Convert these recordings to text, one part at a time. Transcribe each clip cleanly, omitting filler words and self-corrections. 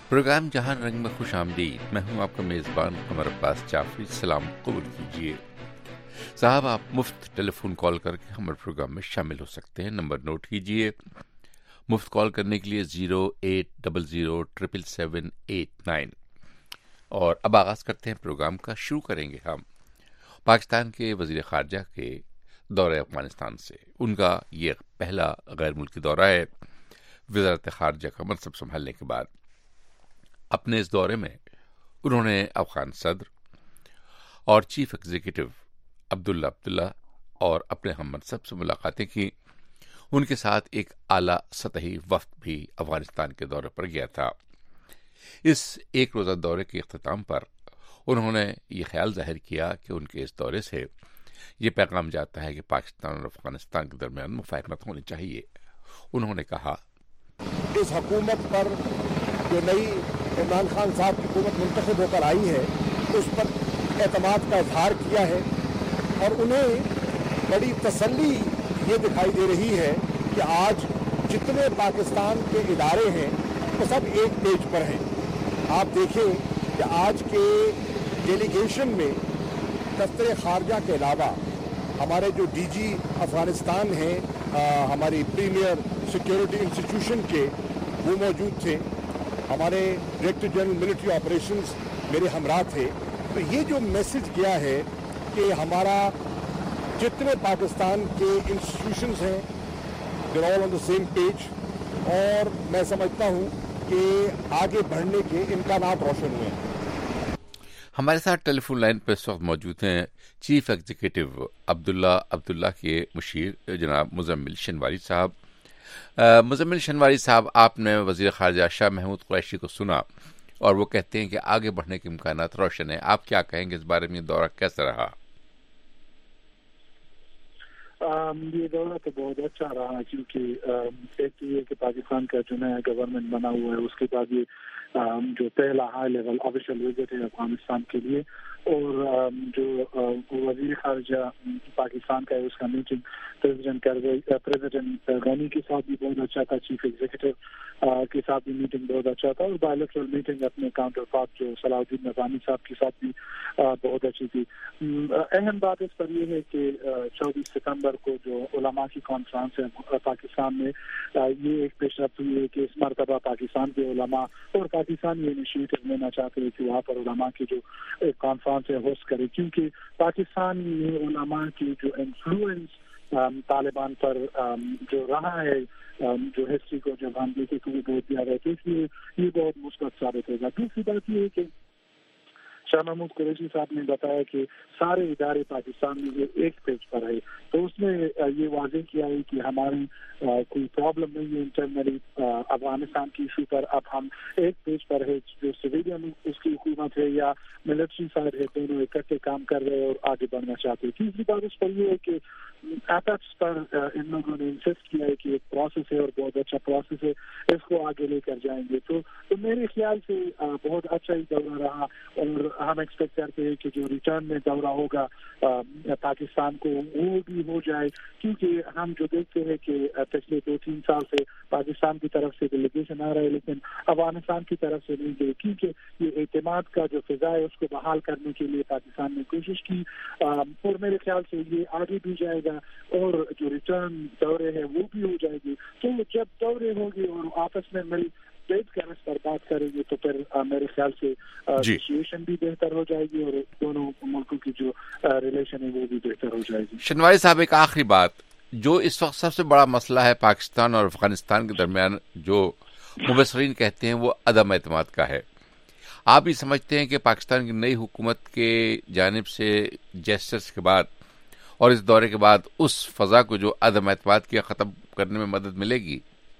Programme जहां रंग में खुश आमदीद। मैं हूं आपका मेज़बान कमर अब्बास जाफरी। सलाम कबूल कीजिए साहब। आप मुफ्त टेलीफोन कॉल करके हमारे प्रोग्राम में शामिल हो सकते हैं। नंबर नोट कीजिए। मुफ्त कॉल करने के लिए 0800-777-89। और अब आगाज करते हैं प्रोग्राम का। शुरू करेंगे हम पाकिस्तान के वजीर खारजा के दौरे अफगानिस्तान से। उनका ये पहला गैर मुल्की दौरा है वज़ारत खारजा का मनसब संभालने के बाद। अपने इस दौरे में उन्होंने अफगान सदर और चीफ एग्जीक्यूटिव अब्दुल्ला और अपने हम मनसब से मुलाकातें की। उनके साथ एक आला सतही वफ्द भी अफगानिस्तान के दौरे पर गया था। इस एक रोजा दौरे के इख्तिताम पर उन्होंने ये ख्याल जाहिर किया कि उनके इस दौरे से ये पैगाम जाता है कि पाकिस्तान और अफगानिस्तान के दरमियान मुफाहमत होनी चाहिए। उन्होंने कहा, इस हुकूमत पर जो नई इमरान खान साहब की हुकूमत मुंतखब होकर आई है उस पर एतमाद का इजहार किया है और उन्हें बड़ी तसल्ली ये दिखाई दे रही है कि आज जितने पाकिस्तान के इदारे हैं वो सब एक पेज पर हैं। आप देखें कि आज के डेलीगेशन में दफ्तर खारजा के अलावा हमारे जो डीजी अफगानिस्तान हैं, हमारी प्रीमियर सिक्योरिटी इंस्टीट्यूशन के वो मौजूद थे, हमारे डायरेक्टर जनरल मिलिट्री ऑपरेशंस मेरे हमरा थे। तो ये जो मैसेज गया है कि हमारा जितने पाकिस्तान के इंस्टीट्यूशंस हैं they are all on the same page, और मैं समझता हूँ कि आगे बढ़ने के इम्कानात रोशन हुए हैं। हमारे साथ टेलीफोन लाइन पर इस वक्त मौजूद हैं चीफ एग्जीक्यूटिव अब्दुल्ला के मुशीर जनाब मुजम्मिल शनवारी साहब। मुजम्मिल शनवारी साहब, आपने वजीर खारजा शाह महमूद कुरैशी को सुना और वो कहते हैं कि आगे बढ़ने के इम्कानात रोशन है। आप क्या कहेंगे इस बारे में? दौरा कैसा रहा? ये दौरा तो बहुत अच्छा रहा, क्योंकि एक तो ये कि पाकिस्तान का जो नया गवर्नमेंट बना हुआ है उसके बाद ये जो पहला हाई लेवल ऑफिशियल विजिट है अफगानिस्तान के लिए, और जो वजीर खारजा पाकिस्तान का है उसका मीटिंग प्रेसिडेंट गनी के साथ भी बहुत अच्छा था, चीफ एग्जीक्यूटिव के साथ भी मीटिंग बहुत अच्छा था, और बायलैटरल मीटिंग अपने काउंटर पार्ट जो सलाउद्दीन नज़ानी साहब के साथ भी बहुत अच्छी थी। अहम बात इस पर यह है कि 24 सितंबर को जो उलमा की कॉन्फ्रेंस है पाकिस्तान में, ये एक पेशरफ्त हुई है कि इस मरतबा पाकिस्तान के उलमा और पाकिस्तान ये इनिशिएटिव लेना चाहते हैं कि वहाँ पर उलमा की जो कॉन्फ्रेंस है होस्ट करे, क्योंकि पाकिस्तान में उलमा की जो इन्फ्लुएंस तालिबान पर जो रहा है, जो हिस्ट्री को जब हम देखें तो वो बहुत ज्यादा है, तो इसलिए ये बहुत मुस्बत साबित होगा। दूसरी बात ये है कि शाह महमूद कुरैशी साहब ने बताया कि सारे इदारे पाकिस्तान में ये एक पेज पर है, तो उसने ये वाज़ेह किया है कि हमारी कोई प्रॉब्लम नहीं है इंटरनली अफगानिस्तान की इशू पर। अब हम एक पेज पर है, जो सिविलियन उसकी हुकूमत है या मिलिट्री साइड है, दोनों इकट्ठे काम कर रहे हैं और आगे बढ़ना चाहते हैं। तीसरी बात इस पर यह है कि एपेक्स पर इन लोगों ने इंसिस्ट किया है कि एक प्रोसेस है और बहुत अच्छा प्रोसेस है, इसको आगे लेकर जाएंगे। तो मेरे ख्याल से बहुत अच्छा ही दौरा रहा, और हम एक्सपेक्ट करते हैं कि जो रिटर्न में दौरा होगा पाकिस्तान को वो भी हो जाए, क्योंकि हम जो देखते हैं कि पिछले 2-3 साल से पाकिस्तान की तरफ से डेलीगेशन आ रहा है लेकिन अफगानिस्तान की तरफ से नहीं गई, क्योंकि ये एतमाद का जो फिजा है उसको बहाल करने के लिए पाकिस्तान ने कोशिश की, और मेरे ख्याल से ये आगे भी जाएगा और जो रिटर्न दौरे है वो भी हो जाएगी। तो जब दौरे होंगे और आपस में मिल बैठ कर इस पर बात करेंगे तो फिर मेरे ख्याल से सिचुएशन भी बेहतर हो जाएगी और दोनों मुल्कों की जो रिलेशन है वो भी बेहतर हो जाएगी। शनवारी साहब, एक आखिरी बात, जो इस वक्त सबसे बड़ा मसला है पाकिस्तान और अफगानिस्तान के दरमियान, जो मुबसरीन कहते हैं वो अदम एतमाद का है। आप भी समझते हैं कि पाकिस्तान की नई हुकूमत के जानिब से जेस्चर्स के बाद और इस दौरे के बाद उस फजा को जो अदम एतमाद किया ख़त्म करने में मदद मिलेगी?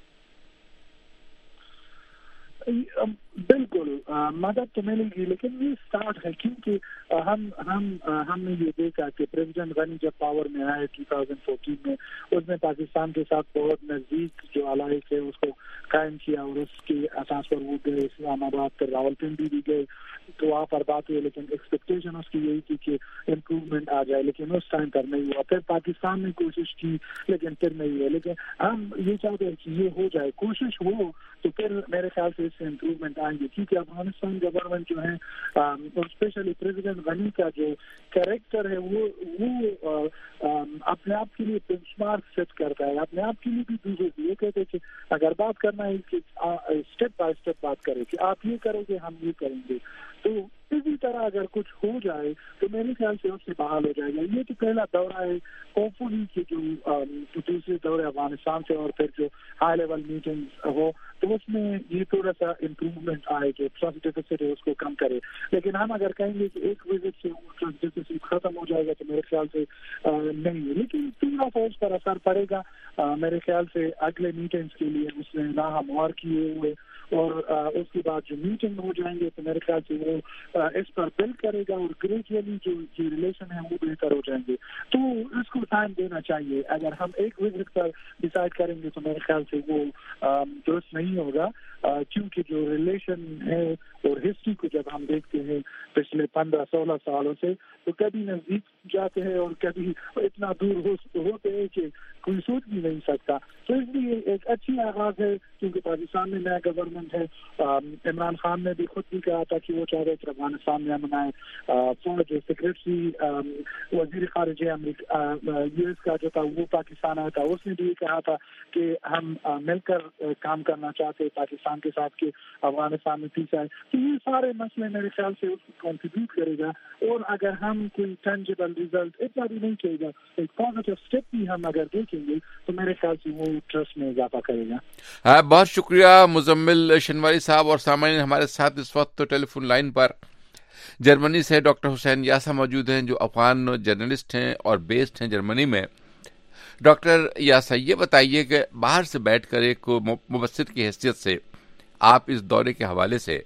बिल्कुल मदद तो मिलेगी, लेकिन ये स्टार्ट है, क्योंकि हमने ये देखा कि प्रेसिडेंट गनी जब पावर में आए 2014 में, उसने पाकिस्तान के साथ बहुत नजदीक जो अलाइक है उसको कायम किया, और उसके असास पर वो गए इस्लामाबाद पर, रावलपिंडी भी गए, तो वहाँ पर बात हुई, लेकिन एक्सपेक्टेशन उसकी यही थी कि इम्प्रूवमेंट आ जाए, लेकिन उस टाइम पर नहीं हुआ। फिर पाकिस्तान ने कोशिश की लेकिन फिर नहीं हुआ, लेकिन हम ये चाहते हैं कि ये हो जाए, कोशिश हो तो फिर मेरे ख्याल से इस سے امپروومنٹ آئیں گے، کیونکہ افغانستان گورنمنٹ جو ہے اور اسپیشلی پریزیڈنٹ غنی کا جو کریکٹر ہے وہ اپنے آپ کے لیے بینچ مارک سیٹ کرتا ہے، اپنے آپ کے لیے بھی دوسرے یہ کہتے ہیں کہ اگر بات کرنا ہے کہ اسٹیپ بائی اسٹیپ بات کرے کہ آپ یہ کرو گے ہم یہ کریں گے، تو اسی طرح اگر کچھ ہو جائے تو میرے خیال سے اس سے بحال ہو جائے گا۔ یہ تو پہلا دورہ ہے، ہوپ فلی کہ جو دوسرے دورے افغانستان سے اور پھر جو ہائی لیول میٹنگ ہو تو اس میں یہ تھوڑا سا امپروومنٹ آئے، جو ٹرسٹ ڈیفیسٹ ہے اس کو کم کرے۔ لیکن ہم اگر کہیں گے کہ ایک وزٹ سے ٹرسٹ ڈیفیسٹ ختم ہو جائے گا تو میرے خیال سے نہیں، لیکن تھوڑا سا اس پر اثر پڑے گا۔ میرے خیال سے اگلے میٹنگس کے لیے اس نے راہموار کیے ہوئے اور اس کے بعد جو میٹنگ ہو جائیں گے تو میرے خیال سے وہ اس پر بلڈ کرے گا اور گریجولی جو یہ ریلیشن ہے وہ بہتر ہو جائیں گے۔ تو اس کو ٹائم دینا چاہیے، اگر ہم ایک وزٹ پر ڈیسائیڈ کریں گے تو میرے خیال سے وہ درست نہیں ہوگا، کیونکہ جو ریلیشن ہے اور ہسٹری کو جب ہم دیکھتے ہیں پچھلے 15-16 سالوں سے تو کبھی نزدیک جاتے ہیں اور کبھی اتنا دور ہوتے ہیں کہ کوئی سوچ بھی نہیں سکتا۔ تو اس لیے ایک اچھی آغاز ہے، کیونکہ پاکستان میں نیا گورنمنٹ ہے۔ عمران خان نے بھی خود بھی کہا تھا کہ وہ چاہ رہے کہ افغانستان میں امن آئے، فوج سیکریٹری وزیر خارجہ یو ایس کا جو تھا وہ پاکستان آیا تھا، اس نے بھی کہا تھا کہ ہم مل کر کام کرنا چاہتے پاکستان کے ساتھ کہ افغانستان میں پیس آئے۔ تو یہ سارے مسئلے میرے خیال سے اس کو کنٹریبیوٹ کرے گا، اور اگر ہم کوئی ٹینجیبل ریزلٹ اتنا بھی نہیں چاہیے گا، ایک پازیٹیو اسٹیپ بھی ہم اگر دیکھیں گے تو میرے خیال سے وہ ٹرسٹ میں اضافہ کرے گا۔ بہت شکریہ مزمل شنواری صاحب۔ اور سامعین ہمارے ساتھ اس وقت ٹیلی فون لائن پر جرمنی سے ڈاکٹر حسین یاسا موجود ہیں، جو افغان جرنلسٹ ہیں اور بیسڈ ہیں جرمنی میں۔ ڈاکٹر یاسا، یہ بتائیے کہ باہر سے بیٹھ کر ایک مبصر کی حیثیت سے آپ اس دورے کے حوالے سے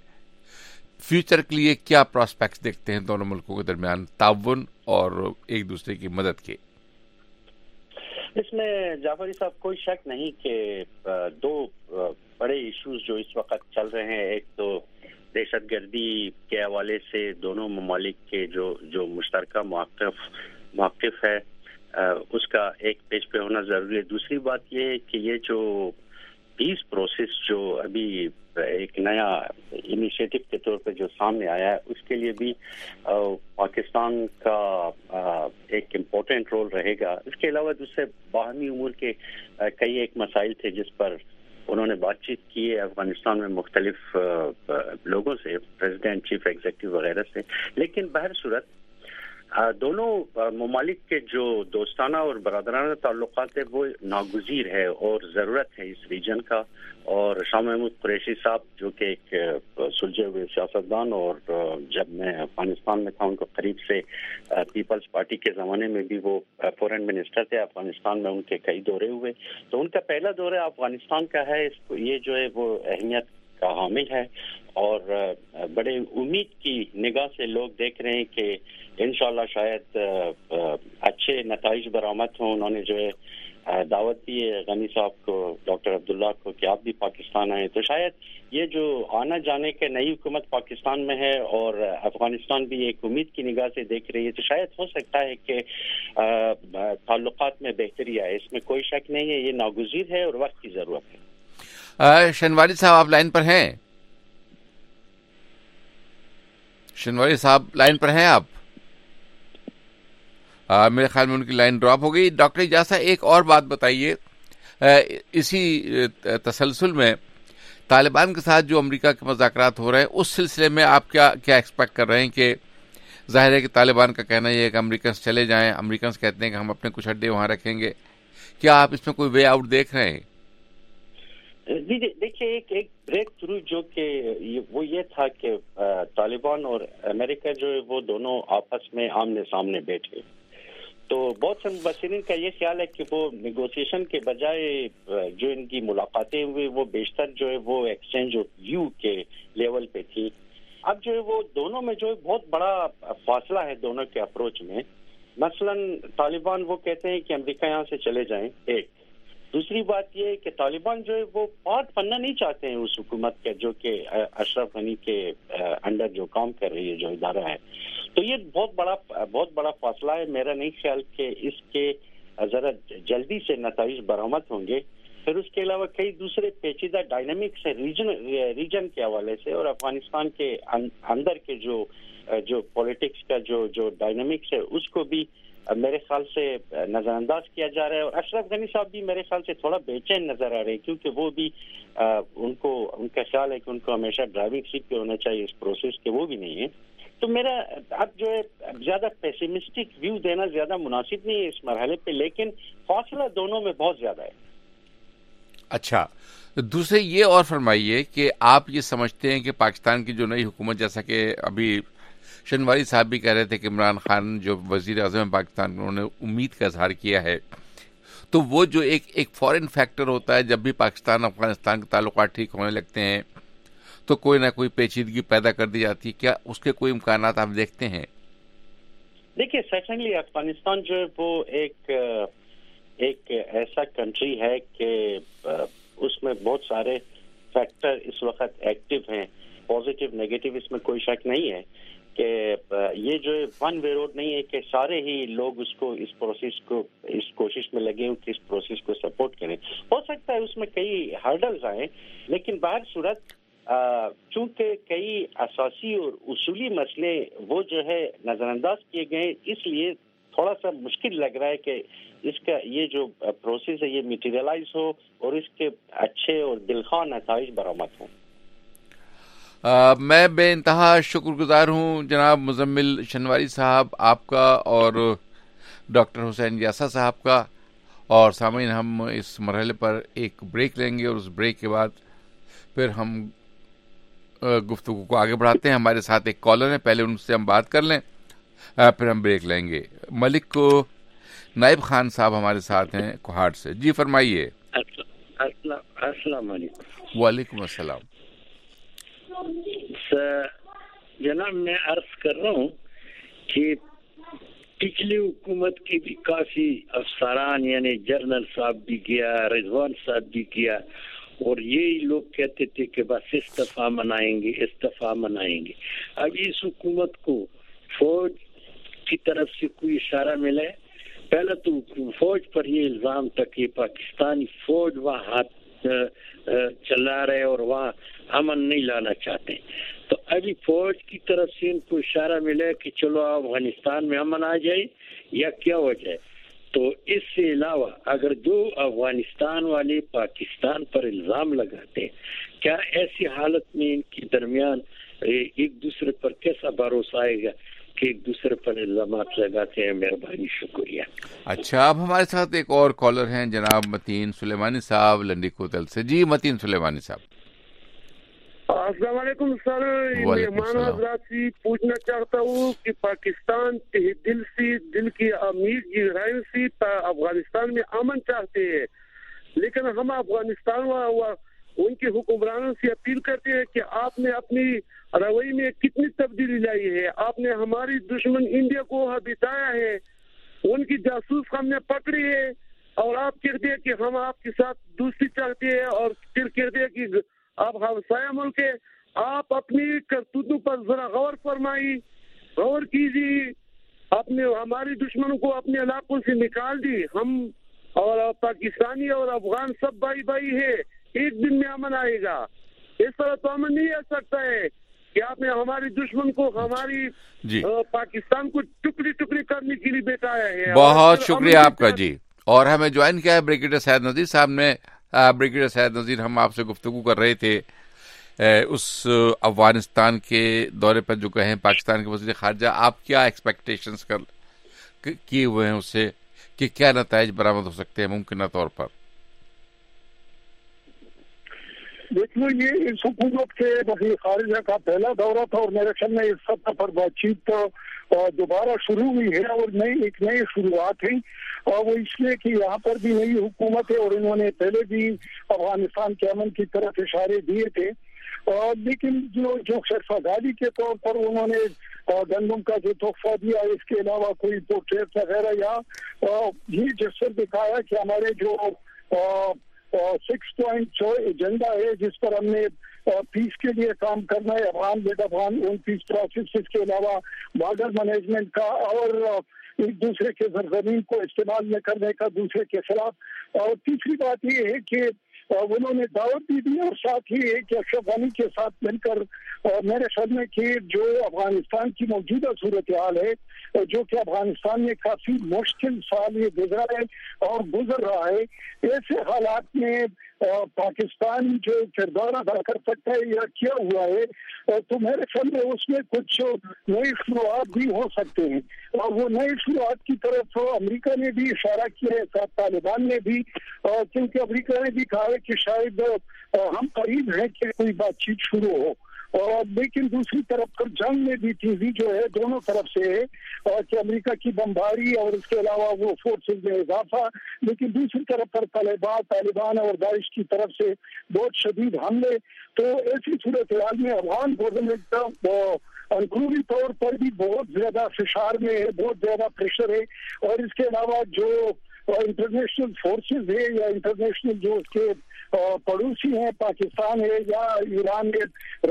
فیوچر کے لیے کیا پراسپیکٹس دیکھتے ہیں دونوں ملکوں کے درمیان تعاون اور ایک دوسرے کی مدد کے؟ اس میں جعفری صاحب کوئی شک نہیں کہ دو بڑے ایشوز جو اس وقت چل رہے ہیں، ایک تو دہشت گردی کے حوالے سے دونوں ممالک کے جو مشترکہ موقف ہے اس کا ایک پیج پہ ہونا ضروری ہے۔ دوسری بات یہ ہے کہ یہ جو پیس پروسیس جو ابھی ایک نیا انیشیٹو کے طور پہ جو سامنے آیا ہے، اس کے لیے بھی پاکستان کا ایک امپورٹنٹ رول رہے گا۔ اس کے علاوہ دوسرے باہمی امور کے کئی ایک مسائل تھے جس پر انہوں نے بات چیت کی ہے افغانستان میں مختلف لوگوں سے، پریزیڈنٹ، چیف ایگزیکٹو وغیرہ سے۔ لیکن بہر صورت دونوں ممالک کے جو دوستانہ اور برادرانہ تعلقات ہیں وہ ناگزیر ہے اور ضرورت ہے اس ریجن کا۔ اور شاہ محمود قریشی صاحب جو کہ ایک سلجھے ہوئے سیاستدان، اور جب میں افغانستان میں تھا ان کو قریب سے پیپلز پارٹی کے زمانے میں بھی وہ فورن منسٹر تھے افغانستان میں، ان کے کئی دورے ہوئے، تو ان کا پہلا دورہ افغانستان کا ہے۔ یہ جو ہے وہ اہمیت کا حامل ہے اور بڑے امید کی نگاہ سے لوگ دیکھ رہے ہیں کہ انشاءاللہ شاید اچھے نتائج برآمد ہوں۔ انہوں نے جو ہے دعوت دی ہے غنی صاحب کو، ڈاکٹر عبداللہ کو، کہ آپ بھی پاکستان آئیں، تو شاید یہ جو آنا جانے کے نئی حکومت پاکستان میں ہے اور افغانستان بھی ایک امید کی نگاہ سے دیکھ رہی ہے، تو شاید ہو سکتا ہے کہ تعلقات میں بہتری آئے۔ اس میں کوئی شک نہیں ہے، یہ ناگزیر ہے اور وقت کی ضرورت ہے۔ شنواری صاحب آپ لائن پر ہیں؟ شنواری صاحب لائن پر ہیں آپ؟ میرے خیال میں ان کی لائن ڈراپ ہو گئی۔ ڈاکٹر یاسا، ایک اور بات بتائیے، اسی تسلسل میں طالبان کے ساتھ جو امریکہ کے مذاکرات ہو رہے ہیں اس سلسلے میں آپ کیا ایکسپیکٹ کر رہے ہیں؟ کہ ظاہر ہے کہ طالبان کا کہنا یہ ہے کہ امریکنز چلے جائیں، امریکنز کہتے ہیں کہ ہم اپنے کچھ اڈے وہاں رکھیں گے، کیا آپ اس میں کوئی وے آؤٹ دیکھ رہے ہیں؟ جی دیکھیے، ایک بریک تھرو جو کہ وہ یہ تھا کہ طالبان اور امریکہ جو ہے وہ دونوں آپس میں آمنے سامنے بیٹھے، تو بہت سے مبصرین کا یہ خیال ہے کہ وہ نیگوسیشن کے بجائے جو ان کی ملاقاتیں ہوئی وہ بیشتر جو ہے وہ ایکسچینج آف ویو کے لیول پہ تھی۔ اب جو ہے وہ دونوں میں جو ہے بہت بڑا فاصلہ ہے دونوں کے اپروچ میں۔ مثلا طالبان وہ کہتے ہیں کہ امریکہ یہاں سے چلے جائیں، ایک دوسری بات یہ ہے کہ طالبان جو ہے وہ پارٹ بننا نہیں چاہتے ہیں اس حکومت کے جو کہ اشرف غنی کے انڈر جو کام کر رہی ہے جو ادارہ ہے، تو یہ بہت بڑا فاصلہ ہے۔ میرا نہیں خیال کہ اس کے ذرا جلدی سے نتائج برآمد ہوں گے، پھر اس کے علاوہ کئی دوسرے پیچیدہ ڈائنامکس ہیں ریجن کے حوالے سے، اور افغانستان کے اندر کے جو پولیٹکس کا جو ڈائنامکس ہے اس کو بھی میرے خیال سے نظر انداز کیا جا رہا ہے. اور اشرف غنی صاحب بھی میرے خیال سے تھوڑا بے چین نظر آ رہے ہیں، کیونکہ وہ بھی ان کا خیال ہے کہ ان کو ہمیشہ ڈرائیونگ سیٹ پہ ہونا چاہیے اس پروسیس کے، وہ بھی نہیں ہے. تو میرا اب جو ہے زیادہ پیسیمسٹک ویو دینا زیادہ مناسب نہیں ہے اس مرحلے پہ، لیکن فاصلہ دونوں میں بہت زیادہ ہے. اچھا، دوسرے یہ اور فرمائیے کہ آپ یہ سمجھتے ہیں کہ پاکستان کی جو نئی حکومت، جیسا کہ ابھی شنواری صاحب بھی کہہ رہے تھے کہ عمران خان جو وزیر اعظم پاکستان، انہوں نے امید کا اظہار کیا ہے، تو وہ جو ایک فورن فیکٹر ہوتا ہے، جب بھی پاکستان افغانستان کے تعلقات ٹھیک ہونے لگتے ہیں تو کوئی نہ کوئی پیچیدگی پیدا کر دی جاتی ہے. کیا اس کے کوئی امکانات آپ دیکھتے ہیں؟ دیکھیے سیکنڈلی افغانستان جو ہے وہ ایک ایسا کنٹری ہے کہ اس میں بہت سارے فیکٹر اس وقت ایکٹیو ہیں، پازیٹیو نیگیٹو، اس میں کوئی شک نہیں ہے کہ یہ جو ون وے روڈ نہیں ہے کہ سارے ہی لوگ اس پروسیس کو اس کوشش میں لگے ہوں کہ اس پروسیس کو سپورٹ کریں. ہو سکتا ہے اس میں کئی ہرڈلز آئیں، لیکن بہر صورت چونکہ کئی اساسی اور اصولی مسئلے وہ جو ہے نظر انداز کیے گئے، اس لیے تھوڑا سا مشکل لگ رہا ہے کہ اس کا یہ جو پروسیس ہے یہ میٹیریلائز ہو اور اس کے اچھے اور دلخواہ نتائج برآمد ہوں. میں بے انتہا شکر گزار ہوں جناب مزمل شنواری صاحب آپ کا اور ڈاکٹر حسین یاسا صاحب کا. اور سامعین، ہم اس مرحلے پر ایک بریک لیں گے اور اس بریک کے بعد پھر ہم گفتگو کو آگے بڑھاتے ہیں. ہمارے ساتھ ایک کالر ہیں، پہلے ان سے ہم بات کر لیں پھر ہم بریک لیں گے. ملک کو نائب خان صاحب ہمارے ساتھ ہیں کوہاٹ سے. جی فرمائیے. السلام علیکم. وعلیکم السلام. جناب میں عرض کر رہا ہوں کہ پچھلی حکومت کی بھی کافی افسران یعنی جنرل صاحب بھی گیا، رضوان صاحب بھی گیا، اور یہی لوگ کہتے تھے کہ بس استعفیٰ منائیں گے. اب اس حکومت کو فوج کی طرف سے کوئی اشارہ ملا ہے؟ پہلے تو فوج پر یہ الزام تھا کہ پاکستانی فوج وہاں ہاتھ چلا رہے اور وہاں امن نہیں لانا چاہتے. تو ابھی فوج کی طرف سے ان کو اشارہ ملا ہے کہ چلو افغانستان میں امن آ جائے یا کیا ہو جائے. تو اس سے علاوہ اگر جو افغانستان والے پاکستان پر الزام لگاتے ہیں، کیا ایسی حالت میں ان کے درمیان ایک دوسرے پر کیسا بھروسہ آئے گا کہ ایک دوسرے پر الزامات لگاتے ہیں؟ مہربانی، شکریہ. اچھا، اب ہمارے ساتھ ایک اور کالر ہیں جناب متین سلیمانی صاحب لنڈی کوتل سے. جی متین سلیمانی صاحب. السلام علیکم سر. مہمان حضرات سے پوچھنا چاہتا ہوں کہ پاکستان دل کی امیر گہرائی سے افغانستان میں امن چاہتے ہیں، لیکن ہم افغانستان ان کے حکمرانوں سے اپیل کرتے ہیں کہ آپ نے اپنی روی میں کتنی تبدیلی لائی ہے. آپ نے ہماری دشمن انڈیا کو بتایا ہے، ان کی جاسوس ہم نے پکڑی ہے، اور آپ کہتے ہیں کہ ہم آپ کے ساتھ دوستی چاہتے ہیں، اور پھر کہتے ہیں کہ آپ ہمسایہ ملک ہے. آپ اپنی کرتوتوں پر ذرا غور کیجیے. اپنے ہماری دشمنوں کو اپنے علاقوں سے نکال دی. ہم اور پاکستانی اور افغان سب بھائی ہے، ایک دن میں امن آئے گا. اس طرح تو امن نہیں آ سکتا ہے کہ آپ نے ہماری دشمن کو ہماری پاکستان کو ٹکڑی کرنے کے لیے بتایا ہے. بہت شکریہ آپ کا. جی، اور ہمیں جوائن کیا ہے بریگیڈیئر سید نذیر صاحب نے. بریگیڈیئر سید نذیر، ہم آپ سے گفتگو کر رہے تھے اس افغانستان کے دورے پر جو کہیں پاکستان کے وزیر خارجہ، آپ کیا ایکسپیکٹیشنز کیے ہوئے ہیں اس سے کہ کیا نتائج برآمد ہو سکتے ہیں ممکنہ طور پر؟ دیکھو، یہ اس حکومت کے وزیر خارجہ کا پہلا دورہ تھا، اور میرے خیال میں اس سطح پر بات چیت تو دوبارہ شروع ہوئی ہے، اور ایک نئی شروعات ہے. اور وہ اس لیے کہ یہاں پر بھی نئی حکومت ہے، اور انہوں نے پہلے بھی افغانستان کے امن کی طرف اشارے دیے تھے. لیکن جو شرفاداری کے طور پر انہوں نے گندم کا جو تحفہ دیا، اس کے علاوہ کوئی پورٹریٹ وغیرہ، یا یہ جسر دکھایا کہ ہمارے جو 6 پوائنٹ جو ایجنڈا ہے جس پر ہم نے پیس کے لیے کام کرنا ہے، افغان ان پیس پروسیس، اس کے علاوہ بارڈر مینجمنٹ کا، اور ایک دوسرے کے سرزمین کو استعمال نہ کرنے کا دوسرے کے خلاف. اور تیسری بات یہ ہے کہ انہوں نے دعوت بھی دی اور ساتھ ہی کہ اشرف غنی کے ساتھ مل کر میرے خیال میں کہ جو افغانستان کی موجودہ صورتحال ہے جو کہ افغانستان میں کافی مشکل سال یہ گزرا ہے اور گزر رہا ہے, ایسے حالات میں پاکستان جو کردار ادا کر سکتا ہے یا کیا ہوا ہے تو میرے خیال میں اس میں کچھ نئی شروعات بھی ہو سکتے ہیں. اور وہ نئی شروعات کی طرف امریکہ نے بھی اشارہ کیا ہے, ساتھ طالبان نے بھی, کیونکہ امریکہ نے بھی کہا ہے کہ شاید ہم قریب ہیں کہ کوئی بات چیت شروع ہو. اور لیکن دوسری طرف پر جنگ میں بھی تیزی جو ہے دونوں طرف سے ہے کہ امریکہ کی بمباری اور اس کے علاوہ وہ فورسز میں اضافہ, لیکن دوسری طرف پر طالبان اور داعش کی طرف سے بہت شدید حملے. تو ایسی صورتحال میں افغان گورنمنٹ کا اندرونی طور پر بھی بہت زیادہ فشار میں ہے, بہت زیادہ پریشر ہے. اور اس کے علاوہ جو انٹرنیشنل فورسز ہے یا انٹرنیشنل جو اس کے پڑوسی ہیں, پاکستان ہے یا ایران ہے,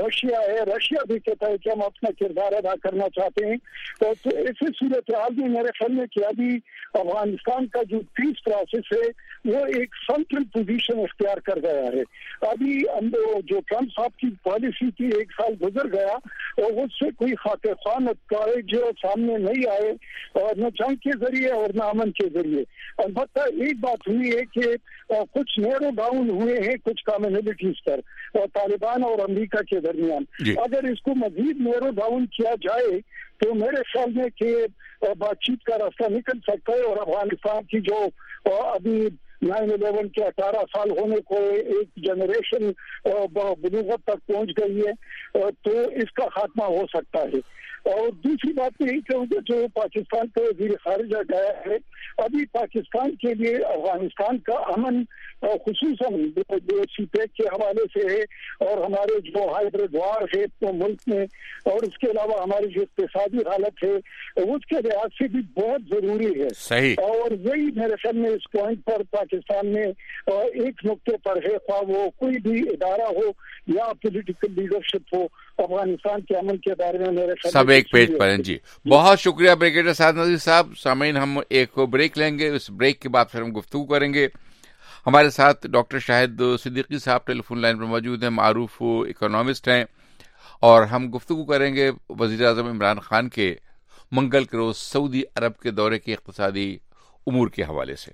رشیا بھی کہتا ہے کہ ہم اپنا کردار ادا کرنا چاہتے ہیں. تو ایسے صورتحال میں میرے خیال میں کہ ابھی افغانستان کا جو پیس پروسیس ہے وہ ایک سینٹرل پوزیشن اختیار کر گیا ہے. ابھی جو ٹرمپ صاحب کی پالیسی تھی 1 سال گزر گیا اور اس سے کوئی خاطر خواہ نتائج سامنے نہیں آئے, اور نہ جنگ کے ذریعے اور نہ امن کے ذریعے. البتہ ایک بات ہوئی ہے کہ کچھ نیرو ڈاؤن ہوئے ہیں کچھ کامنلٹیز پر طالبان اور امریکہ کے درمیان. اگر اس کو مزید نیرو ڈاؤن کیا جائے تو میرے خیال میں کہ بات چیت کا راستہ نکل سکتا ہے. اور افغانستان کی جو ابھی 9/11 کے 18 سال ہونے کو ایک جنریشن بلوغت تک پہنچ گئی ہے تو اس کا خاتمہ ہو سکتا ہے. اور دوسری بات یہی کہوں گا جو پاکستان کا وزیر خارجہ گیا ہے, ابھی پاکستان کے لیے افغانستان کا امن خصوصاً سی پیک کے حوالے سے ہے اور ہمارے جو ہائیبرڈ وار ہے تو ملک میں, اور اس کے علاوہ ہماری جو اقتصادی حالت ہے اس کے لحاظ سے بھی بہت ضروری ہے. صحیح. اور وہی میرے خیال میں اس پوائنٹ پر پاکستان میں ایک نقطے پر ہے, خواہ وہ کوئی بھی ادارہ ہو یا پولیٹیکل لیڈرشپ ہو, افغانستان کے امن کے بارے میں میرے خیال سب ایک پیج پر ہیں. جی بہت شکریہ بریگیڈیئر سعد نذیر صاحب. سامعین ہم ایک بریک لیں گے, اس بریک کے بعد پھر ہم گفتگو کریں گے. ہمارے ساتھ ڈاکٹر شاہد صدیقی صاحب ٹیلی فون لائن پر موجود ہیں, معروف اکنامسٹ ہیں, اور ہم گفتگو کریں گے وزیر اعظم عمران خان کے منگل کے روز سعودی عرب کے دورے کے اقتصادی امور کے حوالے سے.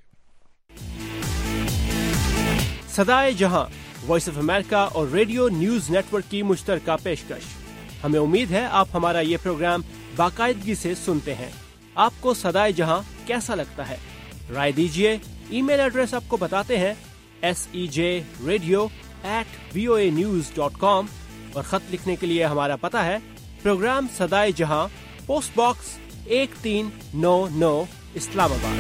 صدائے جہاں وائس آف امریکہ اور ریڈیو نیوز نیٹ ورک کی مشترکہ پیشکش. ہمیں امید ہے آپ ہمارا یہ پروگرام باقاعدگی سے سنتے ہیں. آپ کو صدائے جہاں کیسا لگتا ہے؟ رائے دیجیے. ای میل ایڈریس آپ کو بتاتے ہیں sej@voanews.com, اور خط لکھنے کے لیے ہمارا پتہ ہے پروگرام صدائے جہاں, post box 1399 Islamabad.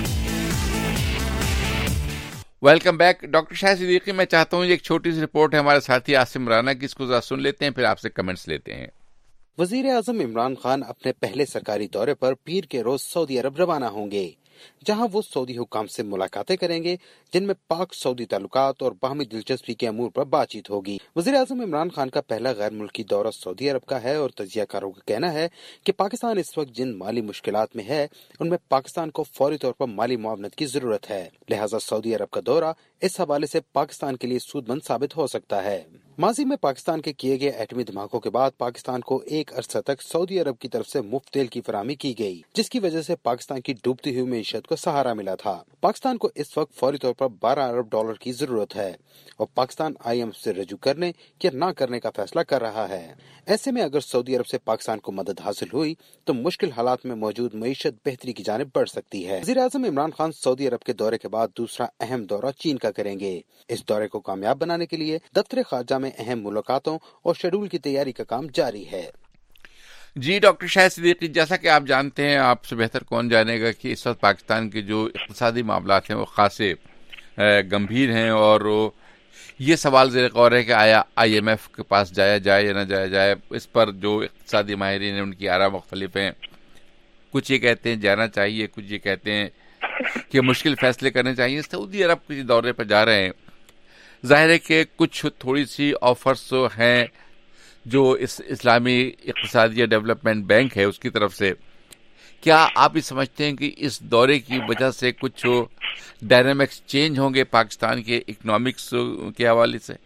Welcome back. Doctor Shahid Siddiqui, میں چاہتا ہوں یہ ایک چھوٹی سی رپورٹ ہے ہمارے ساتھی عاصم رانا کی, اس کو ذرا سن لیتے ہیں پھر آپ سے کمنٹس لیتے ہیں. وزیر اعظم عمران خان اپنے پہلے سرکاری دورے پر پیر کے روز سعودی عرب روانہ ہوں گے, جہاں وہ سعودی حکام سے ملاقاتیں کریں گے جن میں پاک سعودی تعلقات اور باہمی دلچسپی کے امور پر بات چیت ہوگی. وزیر اعظم عمران خان کا پہلا غیر ملکی دورہ سعودی عرب کا ہے, اور تجزیہ کاروں کا کہنا ہے کہ پاکستان اس وقت جن مالی مشکلات میں ہے ان میں پاکستان کو فوری طور پر مالی معاونت کی ضرورت ہے, لہٰذا سعودی عرب کا دورہ اس حوالے سے پاکستان کے لیے سود مند ثابت ہو سکتا ہے. ماضی میں پاکستان کے کیے گئے ایٹمی دھماکوں کے بعد پاکستان کو ایک عرصہ تک سعودی عرب کی طرف سے مفت تیل کی فراہمی کی گئی, جس کی وجہ سے پاکستان کی ڈوبتی ہوئی معیشت کو سہارا ملا تھا. پاکستان کو اس وقت فوری طور پر 12 ارب ڈالر کی ضرورت ہے, اور پاکستان IMF سے رجوع کرنے یا نہ کرنے کا فیصلہ کر رہا ہے. ایسے میں اگر سعودی عرب سے پاکستان کو مدد حاصل ہوئی تو مشکل حالات میں موجود معیشت بہتری کی جانب بڑھ سکتی ہے. وزیر اعظم عمران خان سعودی عرب کے دورے کے بعد دوسرا اہم دورہ چین کا کریں گے. اس دورے کو کامیاب بنانے کے لیے دفتر خارجہ میں اہم ملاقاتوں اور شیڈول کی تیاری کا کام جاری ہے. جی ڈاکٹر شاہد صدیقی, جیسا کہ آپ جانتے ہیں, آپ سے بہتر کون جانے گا کہ اس وقت پاکستان کے جو اقتصادی معاملات ہیں وہ خاصے گمبھیر ہیں, اور یہ سوال زیر غور ہے کہ آیا IMF کے پاس جایا جائے یا نہ جایا جائے. اس پر جو اقتصادی ماہرین ہیں ان کی آراء مختلف ہیں. کچھ یہ کہتے ہیں جانا چاہیے, کچھ یہ کہتے ہیں کہ مشکل فیصلے کرنے چاہیے. سعودی عرب کے دورے پر جا رہے ہیں, ظاہر ہے کہ کچھ تھوڑی سی آفرز ہیں جو اس اسلامی اقتصادی ڈیولپمنٹ بینک ہے اس کی طرف سے, क्या आप ये समझते हैं कि इस दौरे की वजह से कुछ डायनामिक्स चेंज होंगे पाकिस्तान के इकोनॉमिक्स के हवाले से?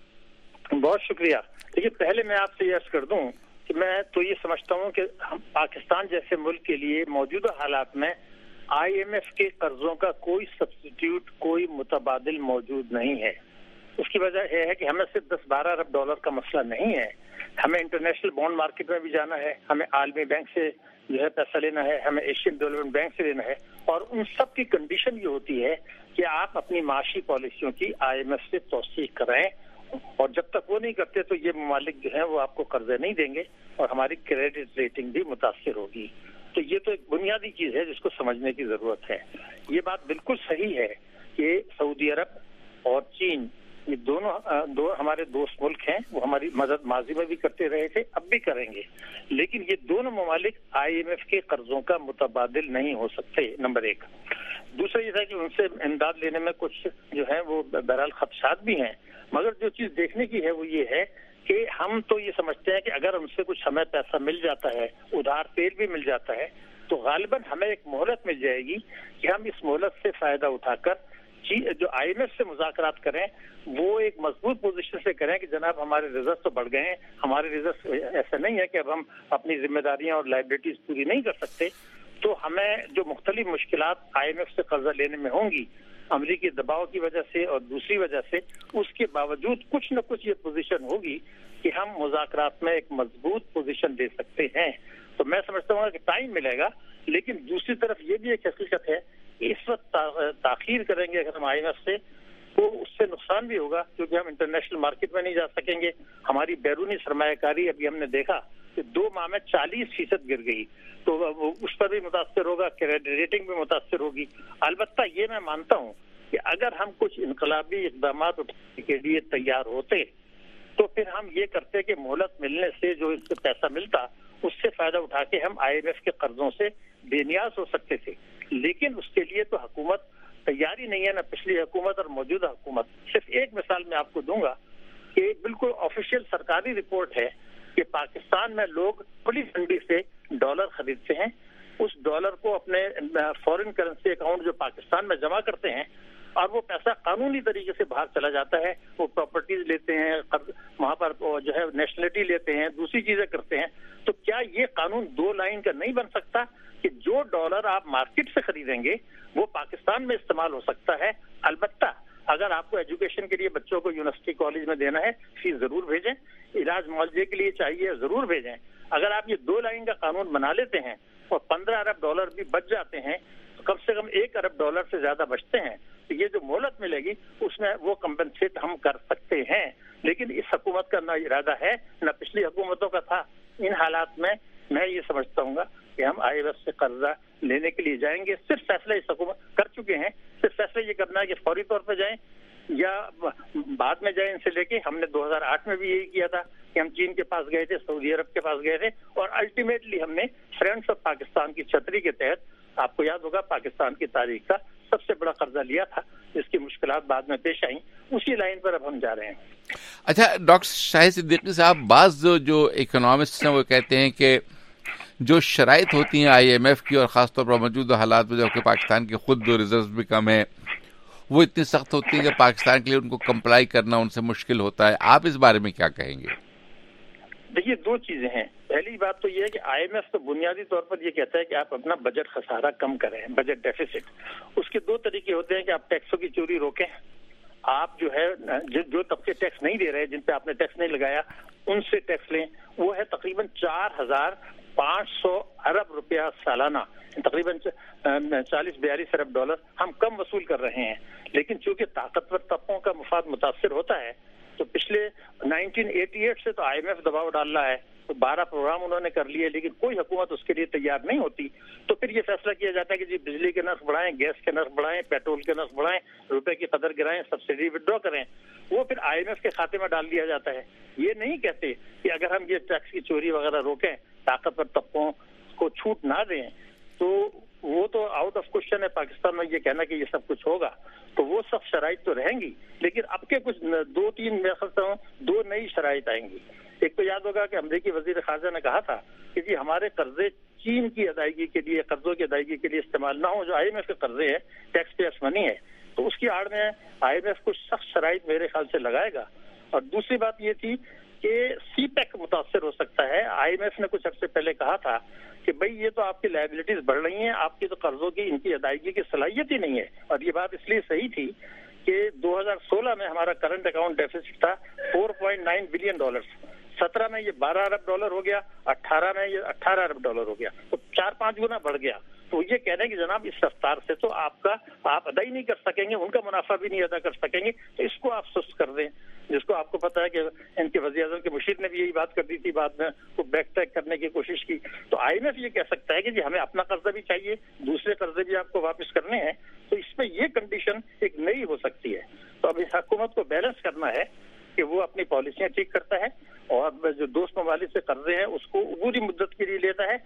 बहुत शुक्रिया। देखिए, पहले मैं आपसे ये अर्ज कर दूं कि मैं तो ये समझता हूं कि हम पाकिस्तान जैसे मुल्क के लिए मौजूदा हालात में IMF के कर्जों का कोई सब्स्टिट्यूट, कोई मुतबादिल मौजूद नहीं है। उसकी वजह यह है कि हमें सिर्फ 10-12 अरब डॉलर का मसला नहीं है, हमें इंटरनेशनल बॉन्ड मार्केट में भी जाना है, हमें आलमी बैंक से जो है पैसा लेना है, हमें एशियन डेवलपमेंट बैंक से लेना है, और उन सब की कंडीशन ये होती है कि आप अपनी माशी पॉलिसियों की IMF से तौसीक कराएं, और जब तक वो नहीं करते तो ये ममालिक जो है वो आपको कर्जे नहीं देंगे और हमारी क्रेडिट रेटिंग भी मुतासिर होगी। तो ये तो एक बुनियादी चीज है जिसको समझने की जरूरत है। ये बात बिल्कुल सही है कि सऊदी अरब और चीन, ये दो हमारे दोस्त मुल्क हैं, वो हमारी मदद माजी में भी करते रहे थे, अब भी करेंगे, लेकिन ये दोनों ममालिक IMF के कर्जों का मुतबादिल नहीं हो सकते, नंबर एक। दूसरा ये था कि उनसे इमदाद लेने में कुछ जो है वो बहरहाल खदशात भी हैं, मगर जो चीज देखने की है वो ये है कि हम तो ये समझते हैं कि अगर उनसे कुछ हमें पैसा मिल जाता है, उधार तेल भी मिल जाता है, तो गालिबन हमें एक मोहलत मिल जाएगी कि हम इस मोहलत से फायदा उठाकर जो IMF से मुज़ाकरात करें वो एक मजबूत पोजीशन से करें कि जनाब हमारे रिजर्व तो बढ़ गए हैं, हमारे रिजर्व ऐसा नहीं है कि अब हम अपनी जिम्मेदारियां और लाइबिलिटीज पूरी नहीं कर सकते, तो हमें जो मुख्तलिफ मुश्किलात IMF से कर्जा लेने में होंगी अमरीकी दबाव की वजह से और दूसरी वजह से, उसके बावजूद कुछ न कुछ ये पोजीशन होगी कि हम मुज़ाकरात में एक मजबूत पोजीशन ले सकते हैं। तो मैं समझता हूँ कि टाइम मिलेगा, लेकिन दूसरी तरफ ये भी एक हकीकत है इस वक्त ताखीर करेंगे अगर हम IMF से तो उससे नुकसान भी होगा, क्योंकि हम इंटरनेशनल मार्केट में नहीं जा सकेंगे। हमारी बैरूनी सरमायाकारी अभी हमने देखा कि 2 माह में 40% गिर गई, तो उस पर भी मुतासर होगा, क्रेडिट रेटिंग भी मुतासर होगी। अलबत्ता ये मैं मानता हूँ कि अगर हम कुछ इनकलाबी इक़दाम उठाने के लिए तैयार होते तो फिर हम ये करते कि मोहलत मिलने से जो इससे पैसा मिलता उससे फायदा उठा के हम IMF के कर्जों से बेनियाज हो सकते थे, लेकिन उसके लिए तो हुकूमत तैयारी नहीं है, ना पिछली हुकूमत और मौजूदा हुकूमत। सिर्फ एक मिसाल मैं आपको दूंगा कि बिल्कुल ऑफिशियल सरकारी रिपोर्ट है कि पाकिस्तान में लोग खुली मंडी से डॉलर खरीदते हैं, उस डॉलर को अपने फॉरेन करेंसी अकाउंट जो पाकिस्तान में जमा करते हैं और वो पैसा कानूनी तरीके से बाहर चला जाता है, वो प्रॉपर्टीज लेते हैं, वहां पर जो है नेशनलिटी लेते हैं, दूसरी चीजें करते हैं। तो क्या ये कानून 2 लाइन का नहीं बन सकता कि जो डॉलर आप मार्केट से खरीदेंगे वो पाकिस्तान में इस्तेमाल हो सकता है? अलबत्ता अगर आपको एजुकेशन के लिए बच्चों को यूनिवर्सिटी कॉलेज में देना है, फीस जरूर भेजें, इलाज मुआवजे के लिए चाहिए जरूर भेजें। अगर आप ये 2 लाइन का कानून बना लेते हैं और 15 अरब डॉलर भी बच जाते हैं, तो कम से कम 1 अरब डॉलर से ज्यादा बचते हैं, तो ये जो मोहलत मिलेगी उसमें वो कंपनसेट हम कर सकते हैं। लेकिन इस हुकूमत का ना इरादा है ना पिछली हुकूमतों का था। इन हालात में मैं ये समझता हूँ कि हम IMF से कर्जा लेने के लिए जाएंगे। सिर्फ फैसला इस हुकूमत कर चुके हैं, सिर्फ फैसला ये करना है कि फौरी तौर पर जाएं या बाद में जाएं। इनसे लेके हमने 2008 में भी यही किया था कि हम चीन के पास गए थे, सऊदी अरब के पास गए थे, और अल्टीमेटली हमने फ्रेंड्स ऑफ पाकिस्तान की छतरी के तहत, आपको याद होगा, पाकिस्तान की तारीख का सबसे बड़ा कर्जा लिया था, जिसकी मुश्किलात बाद में पेश आई। उसी लाइन पर अब हम जा रहे हैं। अच्छा डॉक्टर शाहिद सिद्दीकी साहब, बाज जो इकोनॉमिस्ट हैं वो कहते हैं कि जो शराइत होती हैं IMF की और ख़ासतौर पर मौजूदा हालात में जबकि पाकिस्तान के खुद रिजर्व भी कम है, वो इतनी सख्त होती है कि पाकिस्तान के लिए उनको कंप्लाई करना उनसे मुश्किल होता है। आप इस बारे में क्या कहेंगे? देखिए, 2 चीजें हैं। पहली बात तो ये है कि IMF तो बुनियादी तौर पर ये कहता है कि आप अपना बजट खसारा कम करें, बजट डेफिसिट। उसके 2 तरीके होते हैं कि आप टैक्सों की चोरी रोकें, आप जो है जो तबके टैक्स नहीं दे रहे, जिन पे आपने टैक्स नहीं लगाया, उनसे टैक्स लें। वो है तकरीबन 4,500 अरब रुपया सालाना, तकरीबन 40-42 अरब डॉलर हम कम वसूल कर रहे हैं। लेकिन चूंकि ताकतवर तबकों का मुफाद मुतासिर होता है, तो पिछले 1988 से तो IMF दबाव डाल रहा है, तो 12 प्रोग्राम उन्होंने कर लिए, लेकिन कोई हुकूमत उसके लिए तैयार नहीं होती। तो फिर ये फैसला किया जाता है कि जी बिजली के नर्ख बढ़ाएं, गैस के नर्ख बढ़ाएं, पेट्रोल के नर्ख बढ़ाएं, रुपए की कदर गिराएं, सब्सिडी विड्रॉ करें। वो फिर IMF के खाते में डाल दिया जाता है। ये नहीं कहते कि अगर हम ये टैक्स की चोरी वगैरह रोकें, ताकतवर तबकों को छूट ना दें, तो वो तो आउट ऑफ क्वेश्चन है पाकिस्तान में ये कहना कि ये सब कुछ होगा। तो वो सब शराइत तो रहेंगी, लेकिन अब के कुछ 2-3 मैं समझता हूँ 2 नई शराइत आएंगी। एक तो याद होगा कि अमेरिकी वजीर खारजा ने कहा था कि जी हमारे कर्जे چین کی ادائیگی کے لیے، قرضوں کی ادائیگی کے لیے استعمال نہ ہو، جو IMF کے قرضے ہیں، ٹیکس پیئرس منی ہے، تو اس کی آڑ میں IMF کچھ سخت شرائط میرے خیال سے لگائے گا. اور دوسری بات یہ تھی کہ سی پیک متاثر ہو سکتا ہے. IMF نے کچھ عرصے پہلے کہا تھا کہ بھئی یہ تو آپ کی لائبلٹیز بڑھ رہی ہیں، آپ کی تو قرضوں کی ان کی ادائیگی کی صلاحیت ہی نہیں ہے. اور یہ بات اس لیے صحیح تھی کہ 2016 میں ہمارا کرنٹ اکاؤنٹ ڈیفیسٹ تھا $4.9 بلین، 17 میں یہ $12 ارب ہو گیا، 18 میں یہ $18 ارب ہو گیا، تو 4-5 گنا بڑھ گیا. تو یہ کہہ رہے ہیں کہ جناب اس رفتار سے تو آپ ادا ہی نہیں کر سکیں گے، ان کا منافع بھی نہیں ادا کر سکیں گے، تو اس کو آپ سست کر دیں. جس کو آپ کو پتا ہے کہ ان کے وزیر اعظم کے مشیر نے بھی یہی بات کر دی تھی، بعد میں وہ بیک ٹریک کرنے کی کوشش کی. تو IMF یہ کہہ سکتا ہے کہ جی ہمیں اپنا قرضہ بھی چاہیے، دوسرے قرضے بھی آپ کو واپس کرنے ہیں. تو اس میں یہ کنڈیشن ایک نئی ہو سکتی ہے. تو اب اس حکومت کو بیلنس کرنا ہے کہ وہ اپنی پالیسیاں ٹھیک کرتا ہے اور جو دوست ممالک سے قرضے ہیں اس کو عبوری مدت کے لیے لیتا ہے،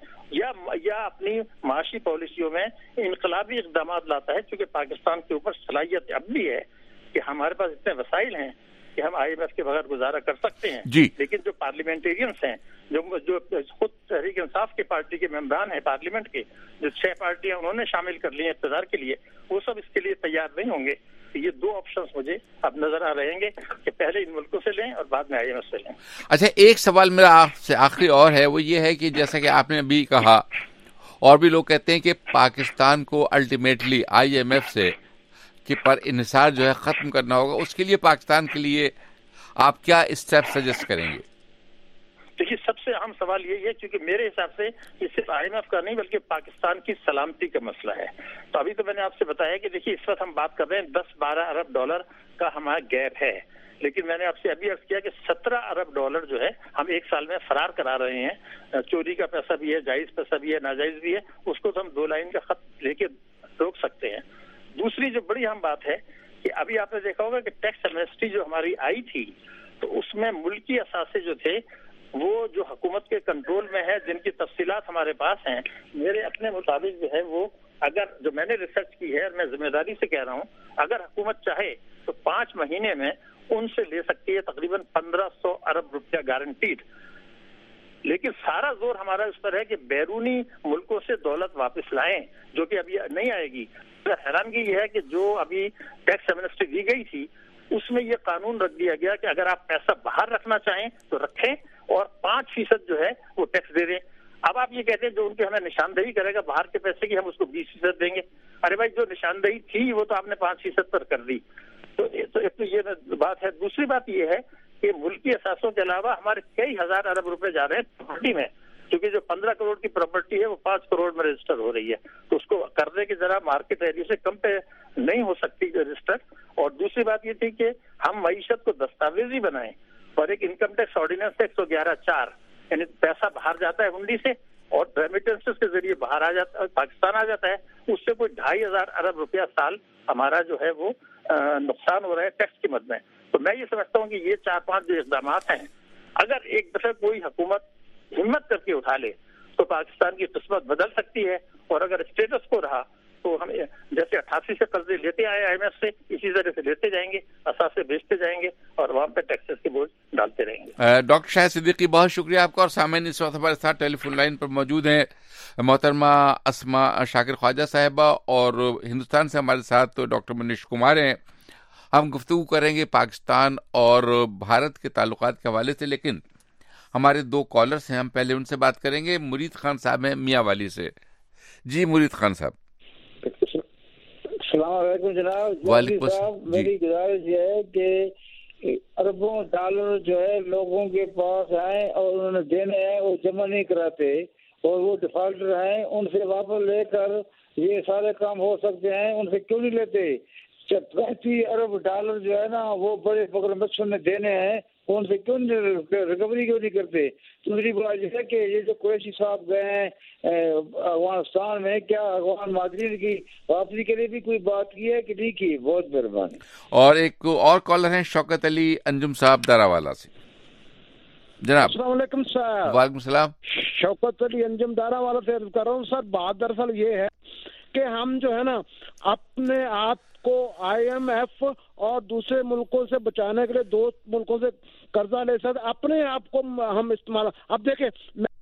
یا اپنی معاشی پالیسیوں میں انقلابی اقدامات لاتا ہے. چونکہ پاکستان کے اوپر صلاحیت اب بھی ہے کہ ہمارے پاس اتنے وسائل ہیں کہ ہم IMF کے بغیر گزارا کر سکتے ہیں. لیکن جو پارلیمنٹیرینس ہیں، جو خود تحریک انصاف کی پارٹی کے ممبران ہیں پارلیمنٹ کے، جو 6 پارٹیاں انہوں نے شامل کر لی ہیں اقتدار کے لیے، وہ سب اس کے لیے تیار نہیں ہوں گے. یہ 2 آپشنز مجھے اب نظر آ رہیں گے کہ پہلے ان ملکوں سے لیں اور بعد میں IMF سے لیں. اچھا، ایک سوال میرا آپ سے آخری اور ہے، وہ یہ ہے کہ جیسا کہ آپ نے ابھی کہا اور بھی لوگ کہتے ہیں کہ پاکستان کو الٹیمیٹلی IMF سے کہ پر انحصار جو ہے ختم کرنا ہوگا. اس کے لیے پاکستان کے لیے آپ کیا اسٹیپ سجیسٹ کریں گے؟ دیکھیے، سب سے اہم سوال یہی ہے، کیونکہ میرے حساب سے یہ صرف IMF کا نہیں بلکہ پاکستان کی سلامتی کا مسئلہ ہے. تو ابھی تو میں نے آپ سے بتایا کہ دیکھیے اس وقت ہم بات کر رہے ہیں $10-12 ارب کا ہمارا گیپ ہے، لیکن میں نے آپ سے ابھی عرض کیا کہ $17 ارب جو ہے ہم ایک سال میں فرار کرا رہے ہیں. چوری کا پیسہ بھی ہے، جائز پیسہ بھی ہے، ناجائز بھی ہے. اس کو تو ہم 2 لائن کا خط لے کے روک سکتے ہیں. دوسری جو بڑی اہم بات ہے کہ ابھی آپ نے دیکھا ہوگا کہ ٹیکس ایمنسٹی جو ہماری آئی تھی، تو اس میں ملکی اثاثے جو تھے وہ جو حکومت کے کنٹرول میں ہے، جن کی تفصیلات ہمارے پاس ہیں، میرے اپنے مطابق جو ہے وہ، اگر جو میں نے ریسرچ کی ہے اور میں ذمہ داری سے کہہ رہا ہوں، اگر حکومت چاہے تو 5 مہینے میں ان سے لے سکتی ہے تقریباً $1500 ارب گارنٹیڈ. لیکن سارا زور ہمارا اس پر ہے کہ بیرونی ملکوں سے دولت واپس لائیں، جو کہ ابھی نہیں آئے گی. حیرانگی یہ ہے کہ جو ابھی ٹیکس ایمنسٹی دی گئی تھی اس میں یہ قانون رکھ دیا گیا کہ اگر آپ پیسہ باہر رکھنا چاہیں تو رکھیں اور 5% جو ہے وہ ٹیکس دے دیں. اب آپ یہ کہتے ہیں جو ان کی ہمیں نشاندہی کرے گا باہر کے پیسے کی، ہم اس کو 20% دیں گے. ارے بھائی، جو نشاندہی تھی وہ تو آپ نے 5% پر کر دی. تو ایک تو یہ بات ہے. دوسری بات یہ ہے کہ ملکی اثاثوں کے علاوہ ہمارے کئی ہزار ارب روپے جا رہے ہیں پراپرٹی میں، کیونکہ جو 15 کروڑ کی پراپرٹی ہے وہ 5 کروڑ میں رجسٹر ہو رہی ہے. تو اس کو قرضے کی ذرا مارکیٹ ویلیو سے کم پہ نہیں ہو سکتی رجسٹر. اور دوسری بات یہ تھی کہ ہم معیشت کو دستاویزی بنائیں، اور ایک انکم ٹیکس آرڈیننس 111(4), یعنی پیسہ باہر جاتا ہے ہنڈی سے اور ریمیٹنسز کے ذریعے باہر آ جاتا ہے، پاکستان آ جاتا ہے. اس سے کوئی 2500 ارب روپیہ سال ہمارا جو ہے وہ نقصان ہو رہا ہے ٹیکس کی مد میں. تو میں یہ سمجھتا ہوں کہ یہ 4-5 جو اقدامات ہیں، اگر ایک دفعہ کوئی حکومت ہمت کر کے اٹھا لے تو پاکستان کی قسمت بدل سکتی ہے. اور اگر اسٹیٹس کو رہا تو ہم جیسے 88 سے قرضے لیتے آئے IMF سے، اسی طرح سے لیتے جائیں گے، اثاثے بیچتے جائیں گے اور وہاں پہ ٹیکسز کے بوجھ ڈالتے رہیں گے. ڈاکٹر شاہد صدیقی، بہت شکریہ آپ کا. اور سامعین، اس وقت ہمارے ساتھ ٹیلی فون لائن پر موجود ہیں محترمہ اسما شاکر خواجہ صاحبہ، اور ہندوستان سے ہمارے ساتھ ڈاکٹر منیش کمار ہیں. ہم گفتگو کریں گے پاکستان اور بھارت کے تعلقات کے حوالے سے، لیکن ہمارے 2 کالرز ہیں، ہم پہلے ان سے بات کریں گے. مرید خان صاحب ہیں میاں والی سے. جی مرید خان صاحب. السلام علیکم جناب. وعلیکم السلام. میری گزارش یہ ہے کہ اربوں ڈالر جو ہے لوگوں کے پاس آئیں اور انہوں نے دینے ہیں، وہ جمع نہیں کراتے اور وہ ڈیفالٹر ہیں، ان سے واپس لے کر یہ سارے کام ہو سکتے ہیں. ان سے کیوں نہیں لیتے؟ 35 ارب ڈالر جو ہے نا وہ بڑے فخر مقصد میں دینے ہیں، ان سے کیوں ریکوری کیوں نہیں کرتے؟ دوسری بات یہ ہے کہ یہ جو قریشی صاحب گئے ہیں افغانستان میں، کیا افغان مہاجرین کی واپسی کے لیے بھی کوئی بات کی ہے کہ نہیں کی؟ بہت مہربانی. اور ایک اور کالر ہیں شوکت علی انجم صاحب دارا والا سے. جناب السلام علیکم سر. وعلیکم السلام. شوکت علی انجم دارا والا سے عرض کر رہا ہوں. سر بات دراصل یہ ہے کہ ہم جو ہے نا اپنے آپ کو IMF اور دوسرے ملکوں سے بچانے کے لیے دوست ملکوں سے قرضہ لے سکتے، اپنے آپ کو ہم استعمال. اب دیکھیں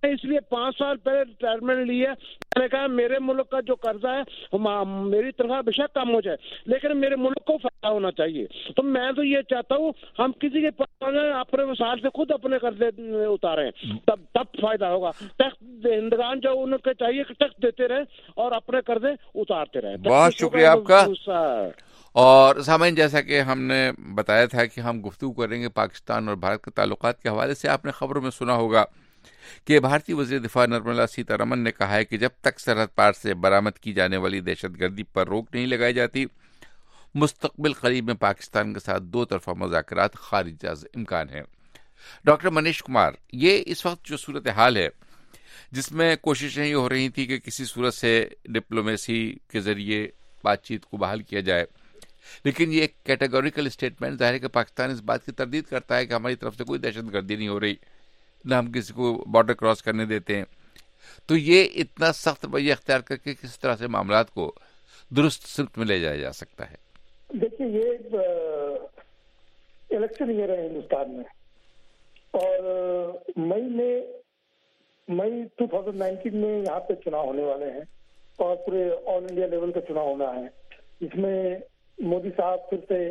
اس لیے 5 سال پہلے ریٹائرمنٹ لی ہے. میں نے کہا میرے ملک کا جو قرضہ ہے میری تنخواہ بے شک کم ہو جائے لیکن میرے ملک کو فائدہ ہونا چاہیے. تو میں تو یہ چاہتا ہوں ہم کسی کے اپنے وسائل سے خود اپنے قرضے اتاریں, تب فائدہ ہوگا. ٹیکس دہندگان جو ان کو چاہیے کہ ٹیکس دیتے رہیں اور اپنے قرضے اتارتے رہیں. بہت شکریہ آپ کا. اور سامعین, جیسا کہ ہم نے بتایا تھا کہ ہم گفتگو کریں گے پاکستان اور بھارت کے تعلقات کے حوالے سے. آپ نے خبروں میں سنا ہوگا کہ بھارتی وزیر دفاع نرملا سیتا رمن نے کہا ہے کہ جب تک سرحد پار سے برآمد کی جانے والی دہشت گردی پر روک نہیں لگائی جاتی, مستقبل قریب میں پاکستان کے ساتھ 2 طرفہ مذاکرات خارج از امکان ہیں. ڈاکٹر منیش کمار, یہ اس وقت جو صورتحال ہے جس میں کوششیں یہ ہو رہی تھی کہ کسی صورت سے ڈپلومیسی کے ذریعے بات چیت کو بحال کیا جائے, لیکن یہ ایک کیٹیگوریکل اسٹیٹمنٹ ظاہر ہے کہ پاکستان اس بات کی تردید کرتا ہے کہ ہماری طرف سے کوئی دہشت گردی نہیں ہو رہی, نہ ہم کسی کو بارڈر کراس کرنے دیتے ہیں. تو یہ اتنا سخت رویہ اختیار کر کے کس طرح سے معاملات کو درست سمت میں لے جایا جا سکتا ہے؟ دیکھیے, یہ الیکشن ایئر ہے ہندوستان میں, اور مئی 2019 میں یہاں پہ چناؤ ہونے والے ہیں اور پورے آل انڈیا لیول کا چناؤ ہونا ہے. اس میں مودی صاحب پھر سے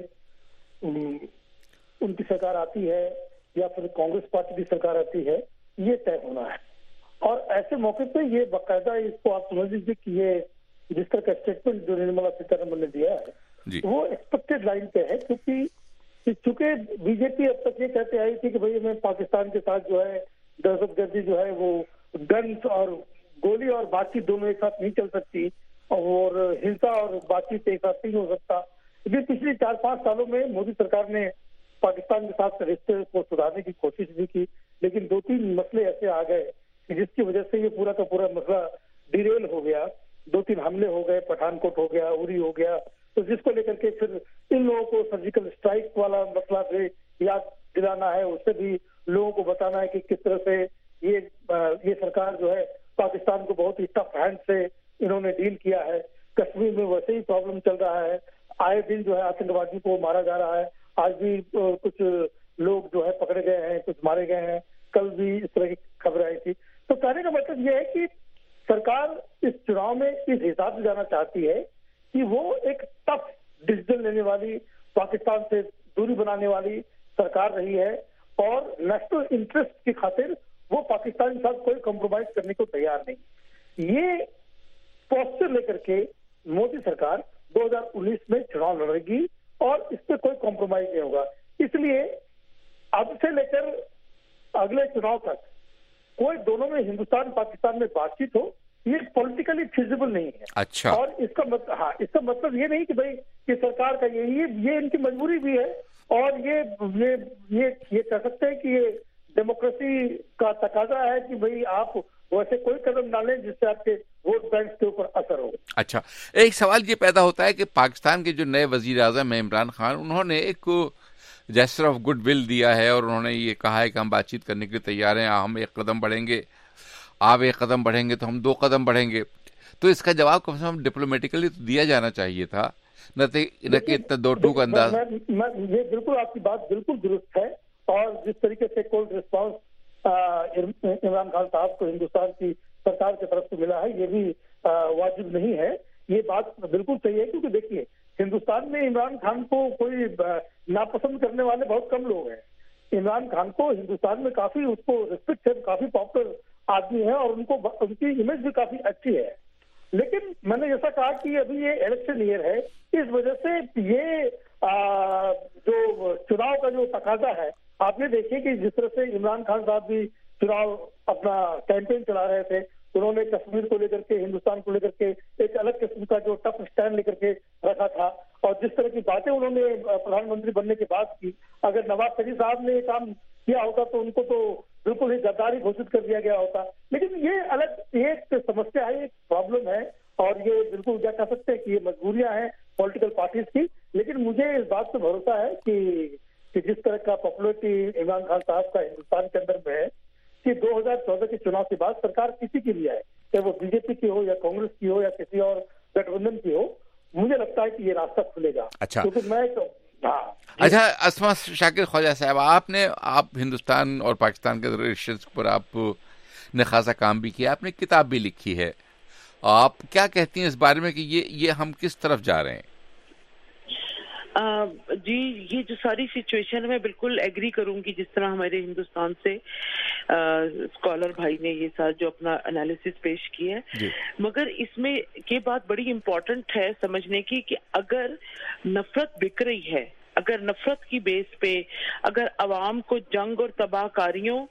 ان کی سرکار آتی ہے یا پھر کانگریس پارٹی کی سرکار آتی ہے, یہ طے ہونا ہے. اور ایسے موقع پہ یہ باقاعدہ اس کو آپ سمجھ لیجیے کہ یہ جس طرح کا اسٹیٹمنٹ جو نرملا سیتارمن نے دیا ہے وہ ایکسپیکٹڈ لائن پہ ہے, چونکہ بی جے پی اب تک یہ کہتے آئی تھی کہ بھائی میں پاکستان کے ساتھ جو ہے دہشت گردی جو ہے وہ گنس اور گولی اور بات چیت دونوں ایک ساتھ نہیں چل سکتی, اور ہنسا اور بات چیت ایک ساتھ نہیں ہو سکتا. یہ پچھلی 4-5 سالوں میں مودی سرکار نے پاکستان کے ساتھ رشتے کو سدھارنے کی کوشش بھی کی, لیکن 2-3 مسئلے ایسے آ گئے کہ جس کی وجہ سے یہ پورا کا پورا مسئلہ ڈیریل ہو گیا. 2-3 حملے ہو گئے, پٹھان کوٹ ہو گیا, اری ہو گیا, تو جس کو لے کر کے پھر ان لوگوں کو سرجیکل اسٹرائک والا مسئلہ بھی یاد دلانا ہے, اس سے بھی لوگوں کو بتانا ہے کہ کس طرح سے یہ سرکار جو ہے پاکستان کو بہت ہی ٹف ہینڈ سے انہوں نے ڈیل کیا ہے. کشمیر میں ویسے ہی پرابلم چل رہا ہے, آئے دن جو ہے آتنکوادی کو مارا جا رہا ہے, آج بھی کچھ لوگ جو ہے پکڑے گئے ہیں, کچھ مارے گئے ہیں, کل بھی اس طرح کی خبر آئی تھی. تو کہنے کا مطلب یہ ہے کہ سرکار اس چناؤ میں اس حساب سے جانا چاہتی ہے کہ وہ ایک ٹف ڈیسیژن لینے والی, پاکستان سے دوری بنانے والی سرکار رہی ہے, اور نیشنل انٹرسٹ کی خاطر وہ پاکستان کے ساتھ کوئی کمپرومائز کرنے کو تیار نہیں. یہ پوسچر لے کر کے مودی سرکار 2019 میں چناؤ لڑے گی اور اس پہ کوئی کمپرومائز نہیں ہوگا. اس لیے اب سے لے کر اگلے چناؤ تک کوئی دونوں میں ہندوستان پاکستان میں بات چیت ہو, یہ پولیٹیکلی فیزیبل نہیں ہے. اچھا. اور اس کا مطلب یہ نہیں کہ بھائی یہ سرکار کا یہ ان کی مجبوری بھی ہے, اور یہ کہہ سکتے ہیں کہ یہ ڈیموکریسی کا تقاضا ہے کہ بھئی آپ ویسے کوئی قدم ڈالیں جس سے آپ کے ووٹ بینک کے اوپر اثر ہو. اچھا, ایک سوال یہ پیدا ہوتا ہے کہ پاکستان کے جو نئے وزیر اعظم ہیں عمران خان, انہوں نے ایک جیسر آف گڈ ول دیا ہے اور انہوں نے یہ کہا ہے کہ ہم بات چیت کرنے کے لیے تیار ہیں, ہم 1 قدم بڑھیں گے, آپ 1 قدم بڑھیں گے تو ہم 2 قدم بڑھیں گے. تو اس کا جواب کم سے کم ڈپلومیٹکلی تو دیا جانا چاہیے تھا, نہ کہ اتنا 2-2 کا انداز. یہ بالکل آپ کی بات بالکل درست ہے, اور جس طریقے سے کولڈ رسپانس عمران خان صاحب کو ہندوستان کی سرکار کی طرف سے ملا ہے یہ بھی واجب نہیں ہے. یہ بات بالکل صحیح ہے, کیونکہ دیکھیے ہندوستان میں عمران خان کو کوئی ناپسند کرنے والے بہت کم لوگ ہیں. عمران خان کو ہندوستان میں کافی اس کو ریسپیکٹ ہے, کافی پاپولر آدمی ہے, اور ان کی امیج بھی کافی اچھی ہے. لیکن میں نے جیسا کہا کہ ابھی یہ الیکشن ایئر ہے, اس وجہ سے یہ جو چناؤ کا جو تقاضا ہے, آپ نے دیکھیے کہ جس طرح سے عمران خان صاحب بھی چناؤ اپنا کیمپین چلا رہے تھے, انہوں نے کشمیر کو لے کر کے, ہندوستان کو لے کر کے ایک الگ قسم کا جو ٹف اسٹینڈ لے کر کے رکھا تھا, اور جس طرح کی باتیں انہوں نے پردھان منتری بننے کے بعد کی, اگر نواز شریف صاحب نے یہ کام کیا ہوتا تو ان کو تو بالکل ہی غداری گھوشت کر دیا گیا ہوتا. لیکن یہ الگ ایک سمسیا ہے, ایک پرابلم ہے, اور یہ بالکل کیا کہہ سکتے ہیں کہ یہ مجبوریاں ہیں پولیٹیکل پارٹیز کی. لیکن مجھے اس بات پہ بھروسہ ہے کہ جس طرح کا پاپولرٹی عمران خان صاحب کا ہندوستان کے اندر میں ہے, کہ 2014 کے چناؤ کے بعد سرکار کسی کی بھی آئے, چاہے وہ بی جے پی کی ہو یا کانگریس کی ہو یا کسی اور گٹھ بندھن کی ہو, مجھے لگتا ہے کہ یہ راستہ کھلے گا. اچھا, کیونکہ میں اچھا اسما شاکر خواجہ صاحب, آپ ہندوستان اور پاکستان کے رشتے پر آپ نے خاصا کام بھی کیا, آپ نے کتاب بھی لکھی ہے. آپ کیا کہتی ہیں اس بارے میں کہ یہ ہم کس طرف جا رہے ہیں؟ جی, یہ جو ساری سچویشن میں بالکل ایگری کروں گی جس طرح ہمارے ہندوستان سے اسکالر بھائی نے یہ ساتھ جو اپنا انالیسس پیش کی ہے, مگر اس میں یہ بات بڑی امپورٹنٹ ہے سمجھنے کی کہ اگر نفرت بک رہی ہے, اگر نفرت کی بیس پہ اگر عوام کو جنگ اور تباہ کاریوں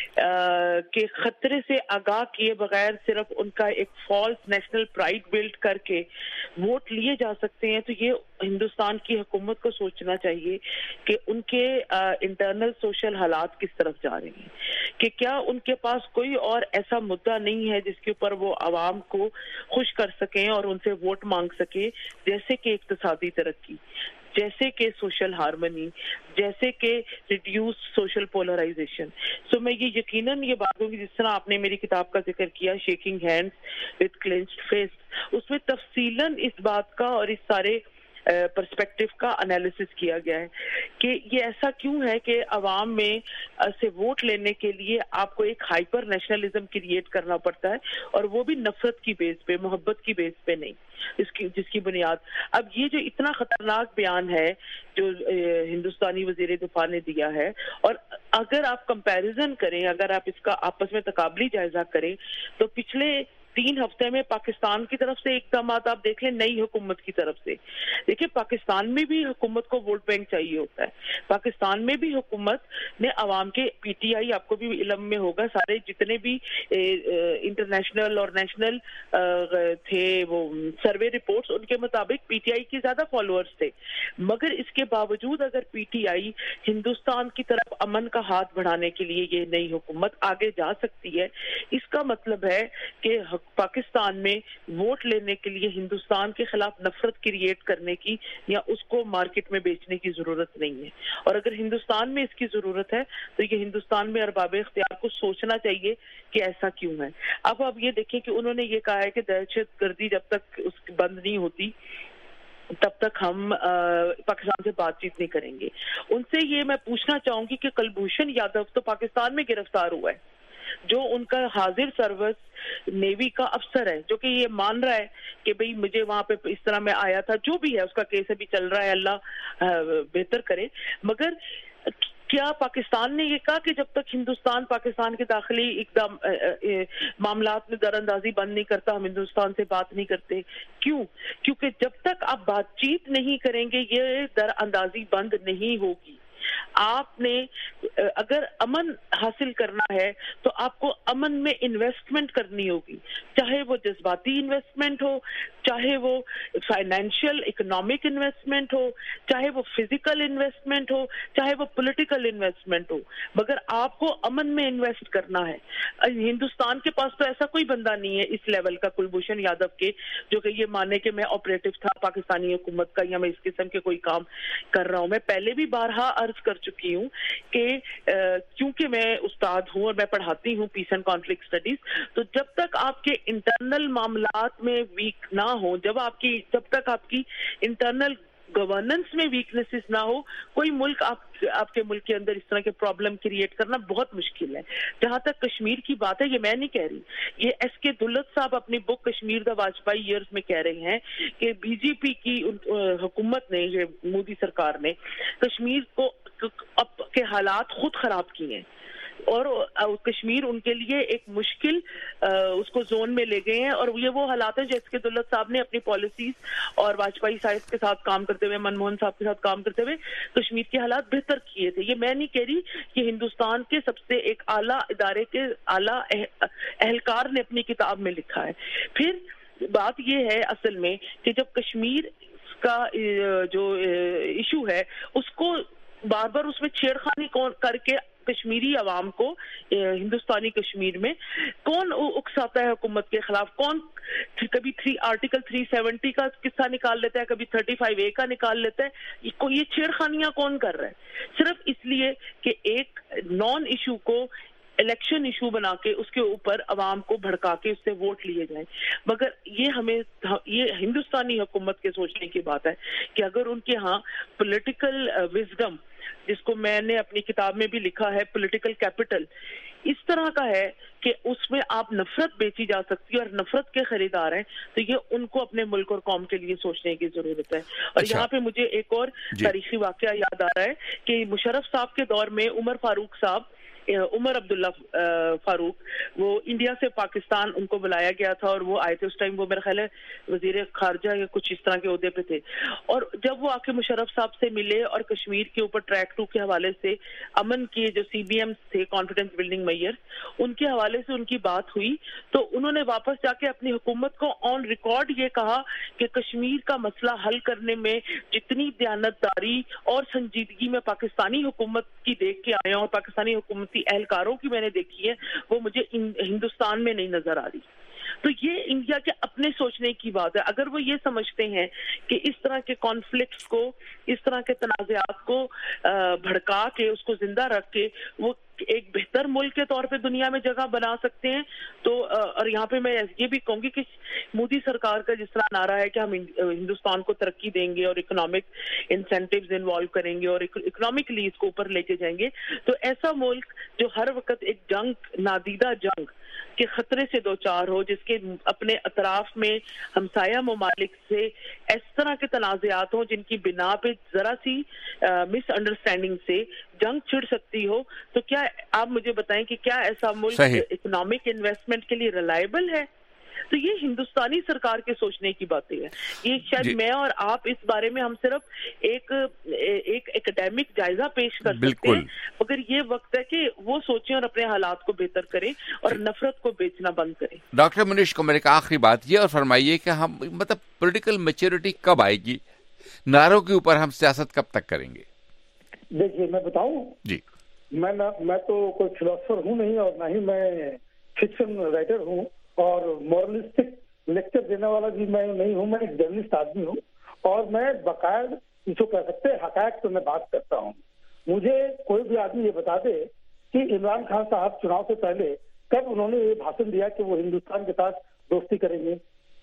کے خطرے سے آگاہ کیے بغیر صرف ان کا ایک فالس نیشنل پرائیڈ بلڈ کر کے ووٹ لیے جا سکتے ہیں, تو یہ ہندوستان کی حکومت کو سوچنا چاہیے کہ ان کے انٹرنل سوشل حالات کس طرف جا رہے ہیں, کہ کیا ان کے پاس کوئی اور ایسا مدعا نہیں ہے جس کے اوپر وہ عوام کو خوش کر سکیں اور ان سے ووٹ مانگ سکیں, جیسے کہ اقتصادی ترقی, جیسے کہ سوشل ہارمنی, جیسے کہ ریڈیوس سوشل پولرائزیشن. سو میں یہ یقیناً یہ بات ہوں گی جس طرح آپ نے میری کتاب کا ذکر کیا shaking hands with clenched fists, اس میں تفصیلاً اس بات کا اور اس سارے پرسپیکٹو کا انالیسس کیا گیا ہے کہ یہ ایسا کیوں ہے کہ عوام میں سے ووٹ لینے کے لیے آپ کو ایک ہائپر نیشنلزم کریٹ کرنا پڑتا ہے, اور وہ بھی نفرت کی بیس پہ, محبت کی بیس پہ نہیں, جس کی بنیاد. اب یہ جو اتنا خطرناک بیان ہے جو ہندوستانی وزیر دفاع نے دیا ہے, اور اگر آپ کمپیریزن کریں, اگر آپ اس کا آپس میں تقابلی جائزہ کریں, تو پچھلے 3 ہفتے میں پاکستان کی طرف سے اقدامات آپ دیکھ لیں نئی حکومت کی طرف سے. دیکھیں پاکستان میں بھی حکومت کو ووٹ بینک چاہیے ہوتا ہے, پاکستان میں بھی حکومت نے عوام کے پی ٹی آئی, آپ کو بھی علم میں ہوگا, سارے جتنے بھی انٹرنیشنل اور نیشنل تھے وہ سروے رپورٹس, ان کے مطابق پی ٹی آئی کے زیادہ فالوورز تھے, مگر اس کے باوجود اگر پی ٹی آئی ہندوستان کی طرف امن کا ہاتھ بڑھانے کے لیے یہ نئی حکومت آگے جا سکتی ہے, اس کا مطلب ہے کہ پاکستان میں ووٹ لینے کے لیے ہندوستان کے خلاف نفرت کریٹ کرنے کی یا اس کو مارکیٹ میں بیچنے کی ضرورت نہیں ہے. اور اگر ہندوستان میں اس کی ضرورت ہے تو یہ ہندوستان میں ارباب اختیار کو سوچنا چاہیے کہ ایسا کیوں ہے. اب آپ یہ دیکھیں کہ انہوں نے یہ کہا ہے کہ دہشت گردی جب تک اس بند نہیں ہوتی تب تک ہم پاکستان سے بات چیت نہیں کریں گے. ان سے یہ میں پوچھنا چاہوں گی کہ کلبھوشن یادو تو پاکستان میں گرفتار ہوا ہے, جو ان کا حاضر سروس نیوی کا افسر ہے, جو کہ یہ مان رہا ہے کہ بھئی مجھے وہاں پہ اس طرح میں آیا تھا, جو بھی ہے اس کا کیس ابھی چل رہا ہے, اللہ بہتر کرے. مگر کیا پاکستان نے یہ کہا کہ جب تک ہندوستان پاکستان کے داخلی اقدام معاملات میں در اندازی بند نہیں کرتا ہم ہندوستان سے بات نہیں کرتے؟ کیوں؟ کیونکہ جب تک آپ بات چیت نہیں کریں گے یہ در اندازی بند نہیں ہوگی. آپ نے اگر امن حاصل کرنا ہے تو آپ کو امن میں انویسٹمنٹ کرنی ہوگی, چاہے وہ جذباتی انویسٹمنٹ ہو, چاہے وہ فائنینشیل اکنامک انویسٹمنٹ ہو, چاہے وہ فزیکل انویسٹمنٹ ہو, چاہے وہ پولیٹیکل انویسٹمنٹ ہو, مگر آپ کو امن میں انویسٹ کرنا ہے. ہندوستان کے پاس تو ایسا کوئی بندہ نہیں ہے اس لیول کا کلبھوشن یادو کے جو کہ یہ مانے کہ میں آپریٹو تھا پاکستانی حکومت کا یا میں اس قسم کے کوئی کام کر رہا ہوں. میں پہلے بھی بارہا عرض کر چکی ہوں کہ کیونکہ میں استاد ہوں اور میں پڑھاتی ہوں پیس اینڈ کانفلکٹ اسٹڈیز, تو جب تک آپ کے انٹرنل معاملات میں ویک نہ ہوں, جب تک آپ کی انٹرنل گورننس میں ویکنیسز نہ ہو, کوئی ملک آپ کے ملک کے اندر اس طرح کے پرابلم کریٹ کرنا بہت مشکل ہے. جہاں تک کشمیر کی بات ہے, یہ میں نہیں کہہ رہی, یہ ایس کے دلت صاحب اپنی book Kashmir the Vajpayee years میں کہہ رہے ہیں کہ بی جے پی کی حکومت نے, یہ مودی سرکار نے کشمیر کو اب کے حالات خود خراب کیے ہیں اور کشمیر ان کے لیے ایک مشکل اس کو زون میں لے گئے ہیں. اور یہ وہ حالات ہیں جیسے کہ دولت صاحب نے اپنی پالیسیز اور واجپئی صاحب کے ساتھ کام کرتے ہوئے, منموہن صاحب کے ساتھ کام کرتے ہوئے کشمیر کے حالات بہتر کیے تھے. یہ میں نہیں کہہ رہی, کہ ہندوستان کے سب سے ایک اعلیٰ ادارے کے اعلیٰ اہلکار نے اپنی کتاب میں لکھا ہے. پھر بات یہ ہے اصل میں کہ جب کشمیر کا جو ایشو ہے اس کو بار بار اس میں چھیڑخانی کر کے کشمیری عوام کو ہندوستانی کشمیر میں کون اکساتا ہے حکومت کے خلاف, کون کبھی آرٹیکل 370 کا قصہ نکال لیتا ہے, کبھی 35A کا نکال لیتا ہے. یہ چھیڑخانیاں کون کر رہا ہے؟ صرف اس لیے کہ ایک نان ایشو کو الیکشن ایشو بنا کے اس کے اوپر عوام کو بھڑکا کے اس سے ووٹ لیے جائیں. مگر یہ ہندوستانی حکومت کے سوچنے کی بات ہے کہ اگر ان کے ہاں پولیٹیکل وزڈم، جس کو میں نے اپنی کتاب میں بھی لکھا ہے پولیٹیکل کیپٹل، اس طرح کا ہے کہ اس میں آپ نفرت بیچی جا سکتی ہے اور نفرت کے خریدار ہیں، تو یہ ان کو اپنے ملک اور قوم کے لیے سوچنے کی ضرورت ہے. اور یہاں پہ مجھے ایک اور تاریخی واقعہ یاد آ رہا ہے کہ مشرف صاحب کے دور میں عمر عبداللہ فاروق، وہ انڈیا سے پاکستان ان کو بلایا گیا تھا اور وہ آئے تھے. اس ٹائم وہ میرا خیال ہے وزیر خارجہ یا کچھ اس طرح کے عہدے پہ تھے. اور جب وہ آ کے مشرف صاحب سے ملے اور کشمیر کے اوپر ٹریک 2 کے حوالے سے امن کے جو CBM تھے، کانفیڈنس بلڈنگ میئر، ان کے حوالے سے ان کی بات ہوئی، تو انہوں نے واپس جا کے اپنی حکومت کو آن ریکارڈ یہ کہا کہ کشمیر کا مسئلہ حل کرنے میں جتنی دیانتداری اور سنجیدگی میں پاکستانی حکومت کی دیکھ کے آئے ہیں اور پاکستانی حکومتی اہلکاروں کی میں نے دیکھی ہے، وہ مجھے ہندوستان میں نہیں نظر آ رہی. تو یہ انڈیا کے اپنے سوچنے کی بات ہے. اگر وہ یہ سمجھتے ہیں کہ اس طرح کے کانفلکٹس کو، اس طرح کے تنازعات کو بھڑکا کے اس کو زندہ رکھ کے وہ ایک بہتر ملک کے طور پہ دنیا میں جگہ بنا سکتے ہیں، تو اور یہاں پہ میں یہ بھی کہوں گی کہ مودی سرکار کا جس طرح نعرہ ہے کہ ہم ہندوستان کو ترقی دیں گے اور اکنامک انسینٹیوز انوالو کریں گے اور اکنامکلی اس کو اوپر لے کے جائیں گے، تو ایسا ملک جو ہر وقت ایک جنگ، نادیدہ جنگ کے خطرے سے دوچار ہو، جس کے اپنے اطراف میں ہمسایہ ممالک سے اس طرح کے تنازعات ہوں جن کی بنا پہ ذرا سی مس انڈرسٹینڈنگ سے جنگ چھڑ سکتی ہو، تو کیا آپ مجھے بتائیں کہ کیا ایسا ملک اکنامک انویسٹمنٹ کے لیے ریلائبل ہے؟ تو یہ ہندوستانی سرکار کے سوچنے کی باتیں ہیں. یہ شاید میں اور آپ اس بارے میں ہم صرف ایک اکیڈیمک جائزہ پیش کر سکتے ہیں، مگر یہ وقت ہے کہ وہ سوچیں اور اپنے حالات کو بہتر کریں اور نفرت کو بیچنا بند کریں. ڈاکٹر منیش کو میرے ایک آخری بات یہ اور فرمائیے کہ ہم مطلب پولیٹیکل میچورٹی کب آئے گی؟ نعروں کے اوپر ہم سیاست کب تک کریں گے؟ دیکھیے میں بتاؤں جی، میں تو کوئی فلاسفر ہوں نہیں اور نہ ہی میں فکشن رائٹر ہوں اور مورلسٹک لیکچر دینے والا بھی میں نہیں ہوں. میں ایک جرنلسٹ آدمی ہوں اور میں باقاعدہ جو کہہ سکتے حقائق تو میں بات کرتا ہوں. مجھے کوئی بھی آدمی یہ بتا دے کہ عمران خان صاحب چناؤ سے پہلے کب انہوں نے یہ بھاشن دیا کہ وہ ہندوستان کے ساتھ دوستی کریں گے.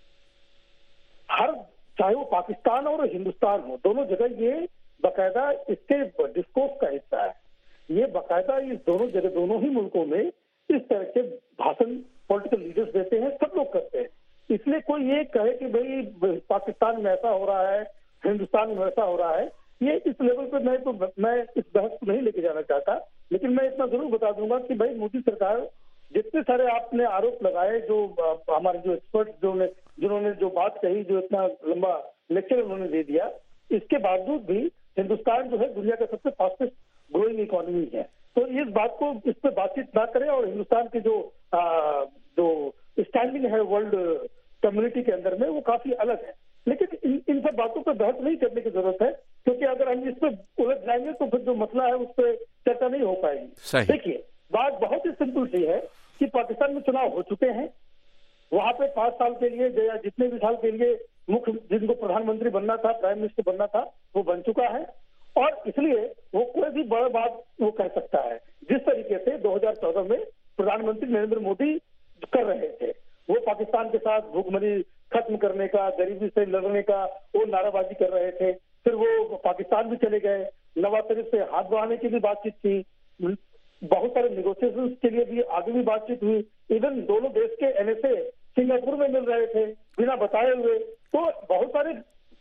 چاہے وہ پاکستان اور ہندوستان ہو، دونوں جگہ یہ باقاعدہ اس کے ڈسکورس کا حصہ ہے. یہ باقاعدہ اس دونوں جگہ، دونوں ہی ملکوں میں اس طرح کے بھاشن پولیٹیکل لیڈرز دیتے ہیں، سب لوگ کرتے ہیں. اس لیے کوئی یہ کہے کہ بھئی پاکستان میں ایسا ہو رہا ہے، ہندوستان میں ایسا ہو رہا ہے، یہ اس لیول پہ میں اس بحث کو نہیں لے کے جانا چاہتا. لیکن میں اتنا ضرور بتا دوں گا کہ بھائی مودی سرکار جتنے سارے آپ نے آروپ لگائے، جو ہمارے جو ایکسپرٹ جنہوں نے جو بات کہی، جو اتنا لمبا لیکچر انہوں نے دے دیا، اس کے باوجود بھی ہندوستان جو ہے دنیا کا سب سے فاسٹسٹ گروئنگ اکانومی ہے. تو اس بات کو، اس پہ بات چیت نہ کریں. اور ہندوستان کی جو اسٹینڈنگ ہے ورلڈ کمیونٹی کے اندر میں، وہ کافی الگ ہے. لیکن ان سب باتوں پہ بحث نہیں کرنے کی ضرورت ہے، کیونکہ اگر ہم اس پہ الجھ جائیں گے تو پھر جو مسئلہ ہے اس پہ چرچا نہیں ہو پائے گی. دیکھیے بات بہت ہی سمپل سی ہے کہ پاکستان میں چناؤ ہو چکے ہیں. وہاں پہ 5 سال کے لیے یا جتنے بھی سال کے لیے جن کو پردھان منتری بننا تھا، پرائم منسٹر بننا تھا، وہ بن چکا ہے. اور اس لیے وہ کوئی بھی بڑا بات وہ کہہ سکتا ہے. جس طریقے سے 2014 میں پردھان منتری نریندر مودی کر رہے تھے، وہ پاکستان کے ساتھ بھوک مری ختم کرنے کا، غریبی سے لڑنے کا وہ نعرہ بازی کر رہے تھے. پھر وہ پاکستان بھی چلے گئے، نواز شریف سے ہاتھ بڑھانے کی بھی بات چیت کی، بہت سارے نیگوشیشن کے لیے بھی آگے بھی بات چیت ہوئی. ایون دونوں دیش کے NSA سنگاپور میں مل رہے تھے بنا بتائے ہوئے. تو بہت سارے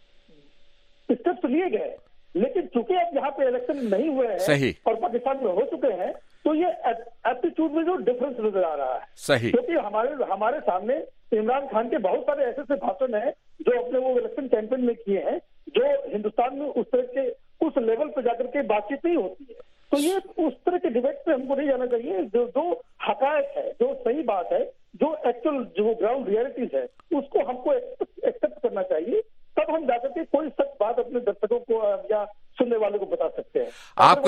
اسٹیپس لیے گئے. لیکن چونکہ اب یہاں پہ الیکشن نہیں ہوئے ہیں اور پاکستان میں ہو چکے ہیں، تو یہ ایٹیٹیوڈ میں جو ڈفرنس نظر آ رہا ہے. کیونکہ ہمارے سامنے عمران خان کے بہت سارے ایسے بھاشن ہیں جو اپنے وہ الیکشن کیمپین میں کیے ہیں، جو ہندوستان میں اس طرح کے اس لیول پہ جا کر کے بات چیت نہیں ہوتی ہے. تو یہ اس طرح کے ڈیبیٹ پہ ہم کو نہیں جانا چاہیے. جو حقائق ہے، جو صحیح بات ہے، جو ایکچوئل جو گراؤنڈ ریئلٹیز ہے، اس کو ہم کو ایکسپٹ کرنا چاہیے. تب ہم جا کر کے کوئی سچ بات اپنے درشکوں کو یا سننے والوں کو بتا سکتے ہیں.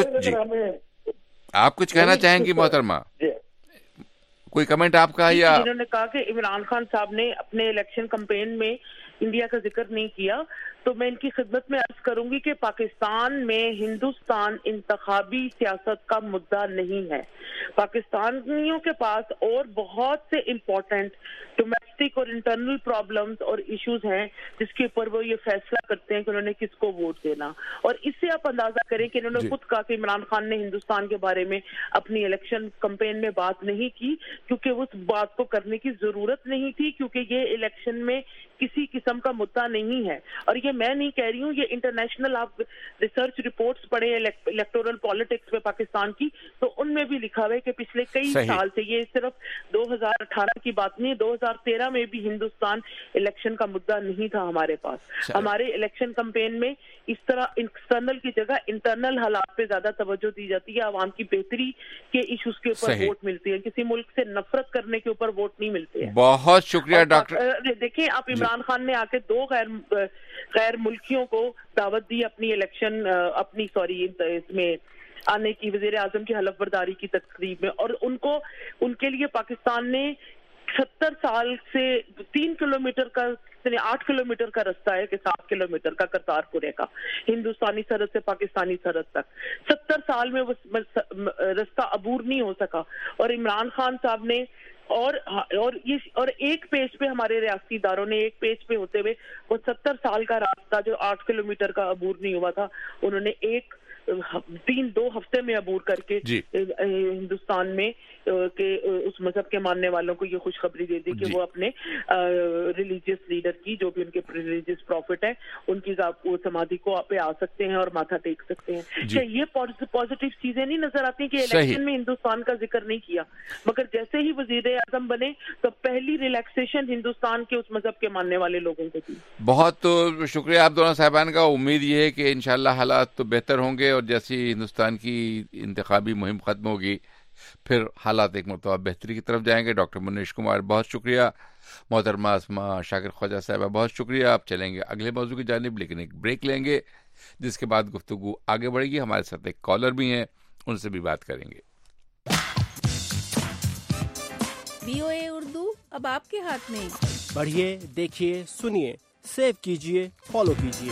آپ کچھ کہنا چاہیں گی محترمہ؟ کوئی کمنٹ آپ کا؟ یا جنہوں نے کہا کہ عمران خان صاحب نے اپنے الیکشن کمپین میں انڈیا کا ذکر نہیں کیا، تو میں ان کی خدمت میں عرض کروں گی کہ پاکستان میں ہندوستان انتخابی سیاست کا مدعا نہیں ہے. پاکستانیوں کے پاس اور بہت سے امپورٹنٹ ڈومیسٹک اور انٹرنل پرابلمز اور ایشوز ہیں جس کے اوپر وہ یہ فیصلہ کرتے ہیں کہ انہوں نے کس کو ووٹ دینا. اور اس سے آپ اندازہ کریں کہ انہوں نے خود کہا کہ عمران خان نے ہندوستان کے بارے میں اپنی الیکشن کمپین میں بات نہیں کی کیونکہ اس بات کو کرنے کی ضرورت نہیں تھی, کیونکہ یہ الیکشن میں کسی قسم کا مدعا نہیں ہے. اور یہ میں نہیں کہہ رہی ہوں, یہ انٹرنیشنل آپ ریسرچ رپورٹس پڑھیں الیکٹورل پالیٹکس میں پاکستان کی, تو ان میں بھی لکھا ہوا ہے کہ پچھلے کئی سال سے, یہ صرف 2018 کی بات نہیں, 2013 میں بھی ہندوستان الیکشن کا مدعا نہیں تھا ہمارے پاس. ہمارے الیکشن کمپین میں اس طرح ایکسٹرنل کی جگہ انٹرنل حالات پہ زیادہ توجہ دی جاتی ہے, عوام کی بہتری کے ایشوز کے اوپر ووٹ ملتی ہے, کسی ملک سے نفرت کرنے کے اوپر ووٹ نہیں ملتے ہیں. بہت شکریہ ڈاکٹر. دیکھیں آپ عمران خان نے آ کے 2 غیر ملکیوں کو دعوت دی اپنی الیکشن اس میں آنے کی, وزیر اعظم کی حلف برداری کی تقریب میں, اور ان کے لیے پاکستان نے 70 سال سے 3 کلومیٹر کا 8 کلومیٹر کا رستہ ہے کہ 7 کلومیٹر کا کرتارپور کا ہندوستانی سرحد سے پاکستانی سرحد تک 70 سال میں وہ رستہ عبور نہیں ہو سکا. اور عمران خان صاحب نے اور ایک پیج پہ ہمارے ریاستی اداروں نے ایک پیج پہ ہوتے ہوئے وہ 70 سال کا راستہ جو 8 کلومیٹر کا عبور نہیں ہوا تھا, انہوں نے 2 ہفتے میں عبور کر کے ہندوستان میں کہ اس مذہب کے ماننے والوں کو یہ خوشخبری دے دی کہ وہ اپنے ریلیجیس لیڈر کی, جو بھی ان کے ریلیجیس پروفٹ ہیں, ان کی سمادھی کو پہ آ سکتے ہیں اور ماتھا ٹیک سکتے ہیں. کیا یہ پازیٹیو چیزیں نہیں نظر آتی کہ الیکشن میں ہندوستان کا ذکر نہیں کیا, مگر جیسے ہی وزیر اعظم بنے تو پہلی ریلیکسیشن ہندوستان کے اس مذہب کے ماننے والے لوگوں کو دی. بہت شکریہ آپ دونوں صاحبان کا. امید یہ ہے کہ انشاءاللہ حالات تو بہتر ہوں گے, اور جیسی ہندوستان کی انتخابی مہم ختم ہوگی پھر حالات ایک مرتبہ بہتری کی طرف جائیں گے. ڈاکٹر منیش کمار بہت شکریہ. محترمہ اسما شاکر خواجہ صاحبہ بہت شکریہ. آپ چلیں گے اگلے موضوع کی جانب, لیکن ایک بریک لیں گے جس کے بعد گفتگو آگے بڑھے گی. ہمارے ساتھ ایک کالر بھی ہیں, ان سے بھی بات کریں گے. VOA اردو اب آپ کے ہاتھ میں. پڑھیے, دیکھیے, سنیے, سیو کیجیے, فالو کیجیے.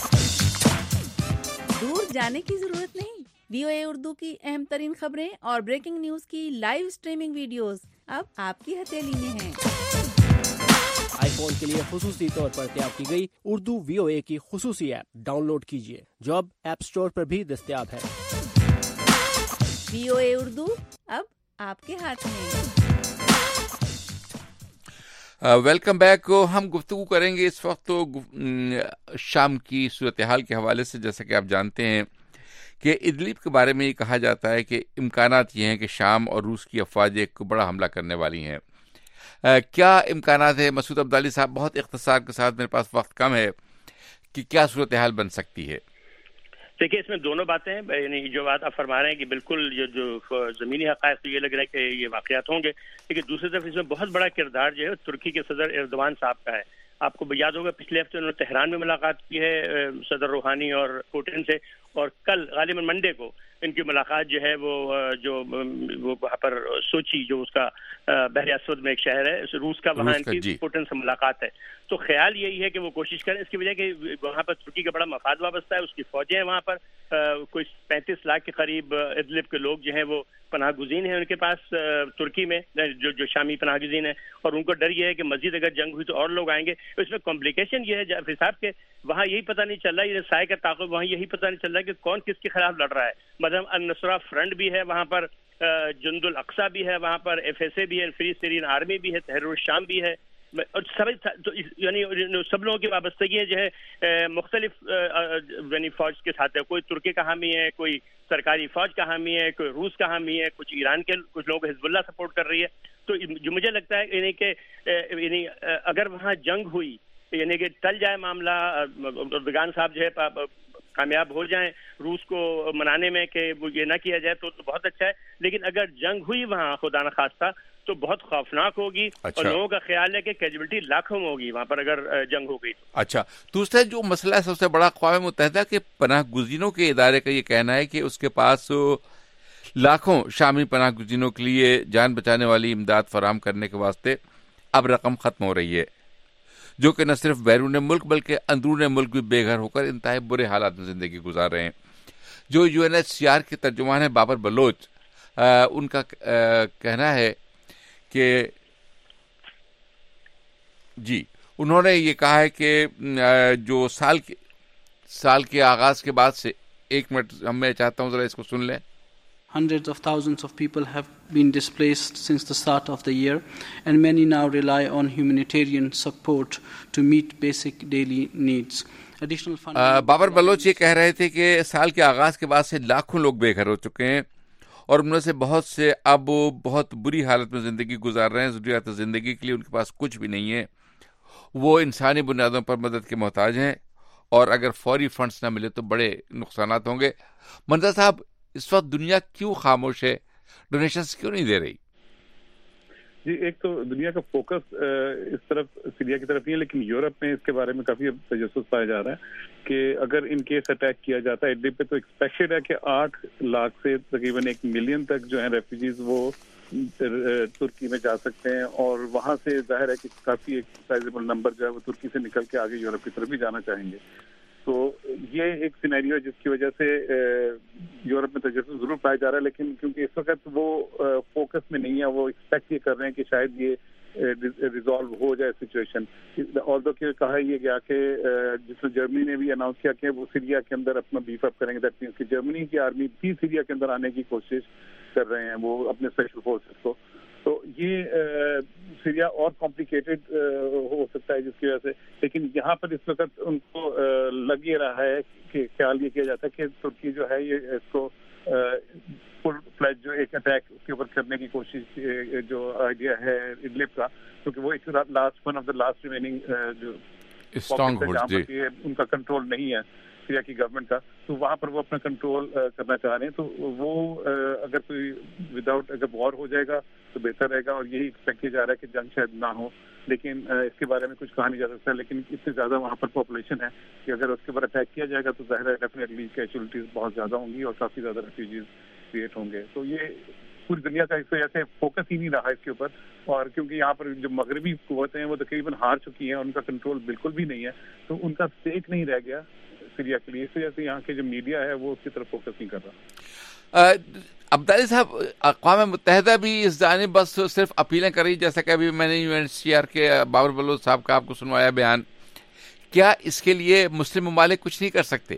دور جانے کی ضرورت نہیں. VOA اردو کی اہم ترین خبریں اور بریکنگ نیوز کی لائیو سٹریمنگ ویڈیوز اب آپ کی ہتھیلی میں ہیں. آئی فون کے لیے خصوصی طور پر تیار کی گئی اردو VOA کی خصوصی ایپ ڈاؤن لوڈ کیجیے, جو اب ایپ سٹور پر بھی دستیاب ہے. VOA اردو اب آپ کے ہاتھ میں. Welcome back. ہم گفتگو کریں گے اس وقت تو شام کی صورتحال کے حوالے سے. جیسا کہ آپ جانتے ہیں کہ ادلب کے بارے میں یہ کہا جاتا ہے کہ امکانات یہ ہیں کہ شام اور روس کی افواج ایک بڑا حملہ کرنے والی ہیں. کیا امکانات ہے؟ مسعود عبدالی صاحب بہت اختصار کے ساتھ, میرے پاس وقت کم ہے, کہ کیا صورتحال بن سکتی ہے؟ دیکھیے اس میں دونوں باتیں ہیں. یعنی جو بات آپ فرما رہے ہیں کہ بالکل جو زمینی حقائق تو یہ لگ رہا ہے کہ یہ واقعات ہوں گے, لیکن دوسری طرف اس میں بہت بڑا کردار جو ہے ترکی کے صدر ایردوان صاحب کا ہے. آپ کو یاد ہوگا پچھلے ہفتے انہوں نے تہران میں ملاقات کی ہے صدر روحانی اور پوٹن سے, اور کل غالباً منڈے کو ان کی ملاقات جو ہے وہ وہاں پر سوچی, جو اس کا بحر اسود میں ایک شہر ہے روس کا, وہاں ان کی پوٹن سے ملاقات ہے. تو خیال یہی ہے کہ وہ کوشش کریں, اس کی وجہ کہ وہاں پر ترکی کا بڑا مفاد وابستہ ہے, اس کی فوجیں ہیں وہاں پر, کوئی 35 لاکھ کے قریب ادلب کے لوگ جو ہیں وہ پناہ گزین ہیں ان کے پاس ترکی میں, جو شامی پناہ گزین ہیں, اور ان کو ڈر یہ ہے کہ مزید اگر جنگ ہوئی تو اور لوگ آئیں گے. اس میں کمپلیکیشن یہ ہے جعفری صاحب کہ وہاں یہی پتہ نہیں چل رہا, یہ سائے کا تعاقب, وہاں یہی پتہ نہیں چل رہا کہ کون کس کے خلاف لڑ رہا ہے. مطلب النصرہ فرنٹ بھی ہے وہاں پر, جند الاقصی بھی ہے وہاں پر, FSA بھی ہے, فری سیرین آرمی بھی ہے, تحریک الشام بھی ہے, اور یعنی سب لوگوں کی وابستگیاں جو ہے مختلف یعنی فوج کے ساتھ ہے. کوئی ترکی کا حامی ہے, کوئی سرکاری فوج کا حامی ہے, کوئی روس کا حامی ہے, کچھ ایران کے کچھ لوگ حزب اللہ سپورٹ کر رہی ہے. تو جو مجھے لگتا ہے یعنی کہ اگر وہاں جنگ ہوئی, یعنی کہ ٹل جائے معاملہ, اردگان صاحب جو ہے کامیاب ہو جائیں روس کو منانے میں کہ وہ یہ نہ کیا جائے تو بہت اچھا ہے. لیکن اگر جنگ ہوئی وہاں خدا نخواستہ تو بہت خوفناک ہوگی. اور لوگوں کا خیال ہے کہ کیجویلٹی لاکھوں میں ہوگی وہاں پر اگر جنگ ہو گئی. اچھا, دوسرا جو مسئلہ ہے سب سے بڑا اقوام متحدہ کے پناہ گزینوں کے ادارے کا یہ کہنا ہے کہ اس کے پاس لاکھوں شامی پناہ گزینوں کے لیے جان بچانے والی امداد فراہم کرنے کے واسطے اب رقم ختم ہو رہی ہے. جو کہ نہ صرف بیرون ملک بلکہ اندرون ملک بھی بے گھر ہو کر انتہائی برے حالات میں زندگی گزار رہے ہیں. جو UNHCR کے ترجمان ہیں بابر بلوچ، ان کا کہنا ہے کہ جی انہوں نے یہ کہا ہے کہ جو سال کے آغاز کے بعد سے، ایک منٹ میں چاہتا ہوں ذرا اس کو سن لیں. Hundreds of thousands of people have been displaced since the start of the year, and many now rely on humanitarian support to meet basic daily needs. Additional funding. Babar Baloch یہ کہہ رہے تھے کہ سال کے آغاز کے بعد سے لاکھوں لوگ بے گھر ہو چکے ہیں اور ان میں سے بہت سے اب بہت بری حالت میں زندگی گزار رہے ہیں. ضروریات زندگی کے لیے ان کے پاس کچھ بھی نہیں ہے. وہ انسانی بنیادوں پر مدد کے محتاج ہیں اور اگر فوری فنڈز نہ ملے تو بڑے نقصانات ہوں گے. منظر صاحب، اس وقت دنیا کیوں خاموش ہے؟ ڈونیشنز کیوں نہیں دے رہی؟ جی، ایک تو دنیا کا فوکس اس طرف سیریا کی طرف نہیں ہے، لیکن یورپ میں اس کے بارے میں کافی تجسس پایا جا رہا ہے کہ اگر ان کیس اٹیک کیا جاتا ہے اڈلب پہ تو ایکسپیکٹڈ ہے کہ 8 لاکھ سے تقریباً 1 ملین تک جو ہیں ریفیوجیز وہ ترکی میں جا سکتے ہیں، اور وہاں سے ظاہر ہے کہ کافی ایک سائزیبل نمبر جو ہے وہ ترکی سے نکل کے آگے یورپ کی طرف بھی جانا چاہیں گے. تو یہ ایک سینیریو ہے جس کی وجہ سے یورپ میں تجسس ضرور پایا جا رہا ہے، لیکن کیونکہ اس وقت وہ فوکس میں نہیں ہے، وہ ایکسپیکٹ یہ کر رہے ہیں کہ شاید یہ ریزالو ہو جائے سچویشن. آلدو کہ کہا یہ گیا کہ جس میں جرمنی نے بھی اناؤنس کیا کہ وہ سیریا کے اندر اپنا بیف اپ کریں گے. دیٹ مینس کہ جرمنی کی آرمی بھی سیریا کے اندر آنے کی کوشش کر رہے ہیں وہ اپنے اسپیشل فورسز کو. تو یہ سیریا اور کمپلیکیٹڈ ہو سکتا ہے جس کی وجہ سے، لیکن یہاں پر اس وقت ان کو لگ یہ رہا ہے کہ خیال یہ کیا جاتا ہے کہ ترکی جو ہے یہ اس کو فل فلیج جو ایک اٹیک کے اوپر کرنے کی کوشش، جو آئیڈیا ہے اڈلب کا، کیونکہ وہ ایک one of the last remaining جو ان کا کنٹرول نہیں ہے سیریا کی گورنمنٹ کا، تو وہاں پر وہ اپنا کنٹرول کرنا چاہ رہے ہیں. تو وہ اگر کوئی اگر وار ہو جائے گا تو بہتر رہے گا، اور یہی ایکسپیکٹ کیا جا رہا ہے کہ جنگ شاید نہ ہو، لیکن اس کے بارے میں کچھ کہا نہیں جا سکتا. لیکن اتنی زیادہ وہاں پر پاپولیشن ہے کہ اگر اس کے اوپر اٹیک کیا جائے گا تو ظاہر ہے ڈیفینیٹلی کیجولٹیز بہت زیادہ ہوں گی اور کافی زیادہ ریفیوجیز کریٹ ہوں گے. تو یہ پوری دنیا کا اس وجہ سے فوکس ہی نہیں رہا اس کے اوپر، اور کیونکہ یہاں پر جو مغربی قوتیں ہیں وہ تقریباً ہار چکی ہیں، ان کا کنٹرول بالکل بھی نہیں ہے، تو ان کا اسٹیک نہیں رہ گیا سیریا کے لیے. اس وجہ سے یہاں کے جو میڈیا ہے وہ اس کی طرف فوکس نہیں کر رہا. عبدالعزیز صاحب، اقوام متحدہ بھی اس جانب بس صرف اپیلیں کر رہی، جیسا کہ ابھی میں نے UNHCR کے بابر بلوچ صاحب کا آپ کو سنوایا بیان. کیا اس کے لیے مسلم ممالک کچھ نہیں کر سکتے؟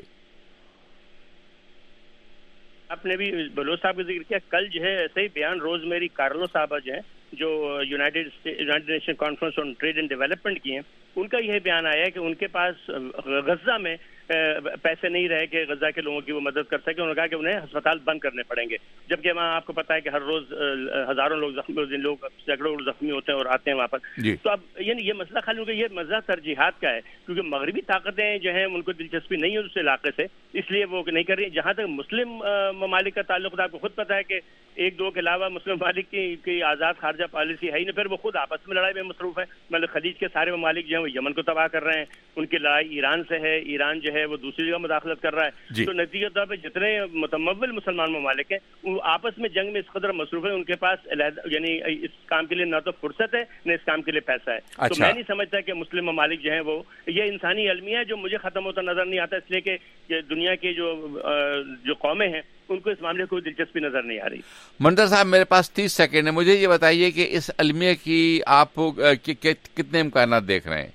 آپ نے بھی بلوچ صاحب کا ذکر کیا. کل جو ہے ایسے ہی بیان روز میری کارلو صاحبہ جو ہیں جو United Nation Conference on Trade and Development کی ہیں، ان کا یہ بیان آیا ہے کہ ان کے پاس غزہ میں پیسے نہیں رہے کہ غزہ کے لوگوں کی وہ مدد کر سکے. انہوں نے کہا کہ انہیں ہسپتال بند کرنے پڑیں گے، جبکہ وہاں آپ کو پتا ہے کہ ہر روز ہزاروں لوگ زخمی، لوگ سینکڑوں زخمی ہوتے ہیں اور آتے ہیں وہاں پر. تو اب یعنی یہ مسئلہ خالی یہ مسئلہ ترجیحات کا ہے، کیونکہ مغربی طاقتیں جو ہیں ان کو دلچسپی نہیں ہے اس علاقے سے، اس لیے وہ نہیں کر رہی. جہاں تک مسلم ممالک کا تعلق ہے، آپ کو خود پتا ہے کہ 1-2 کے علاوہ مسلم ممالک کی آزاد خارجہ پالیسی ہے ہی نہیں، پھر وہ خود آپس میں لڑائی میں مصروف ہے. مطلب خلیج کے سارے ممالک جو ہیں وہ یمن کو تباہ کر رہے ہیں، ان کی لڑائی ایران سے ہے، ایران جو ہے وہ دوسری جگہ مداخلت کر رہا ہے. تو نتیجہ طور پہ جتنے متمول مسلمان ممالک ہیں وہ آپس میں جنگ میں اس قدر مصروف ہیں، ان کے پاس یعنی اس کام کے لیے نہ تو فرصت ہے نہ اس کام کے لیے پیسہ ہے. تو میں نہیں سمجھتا کہ مسلم ممالک جو ہیں وہ، یہ انسانی المیہ ہے جو مجھے ختم ہوتا نظر نہیں آتا، اس لیے کہ دنیا کی جو قومیں ہیں ان کو اس معاملے کو دلچسپی نظر نہیں آ رہی. منظر صاحب، میرے پاس 30 سیکنڈ ہے، مجھے یہ بتائیے کہ اس المیہ کی آپ کتنے امکانات دیکھ رہے ہیں؟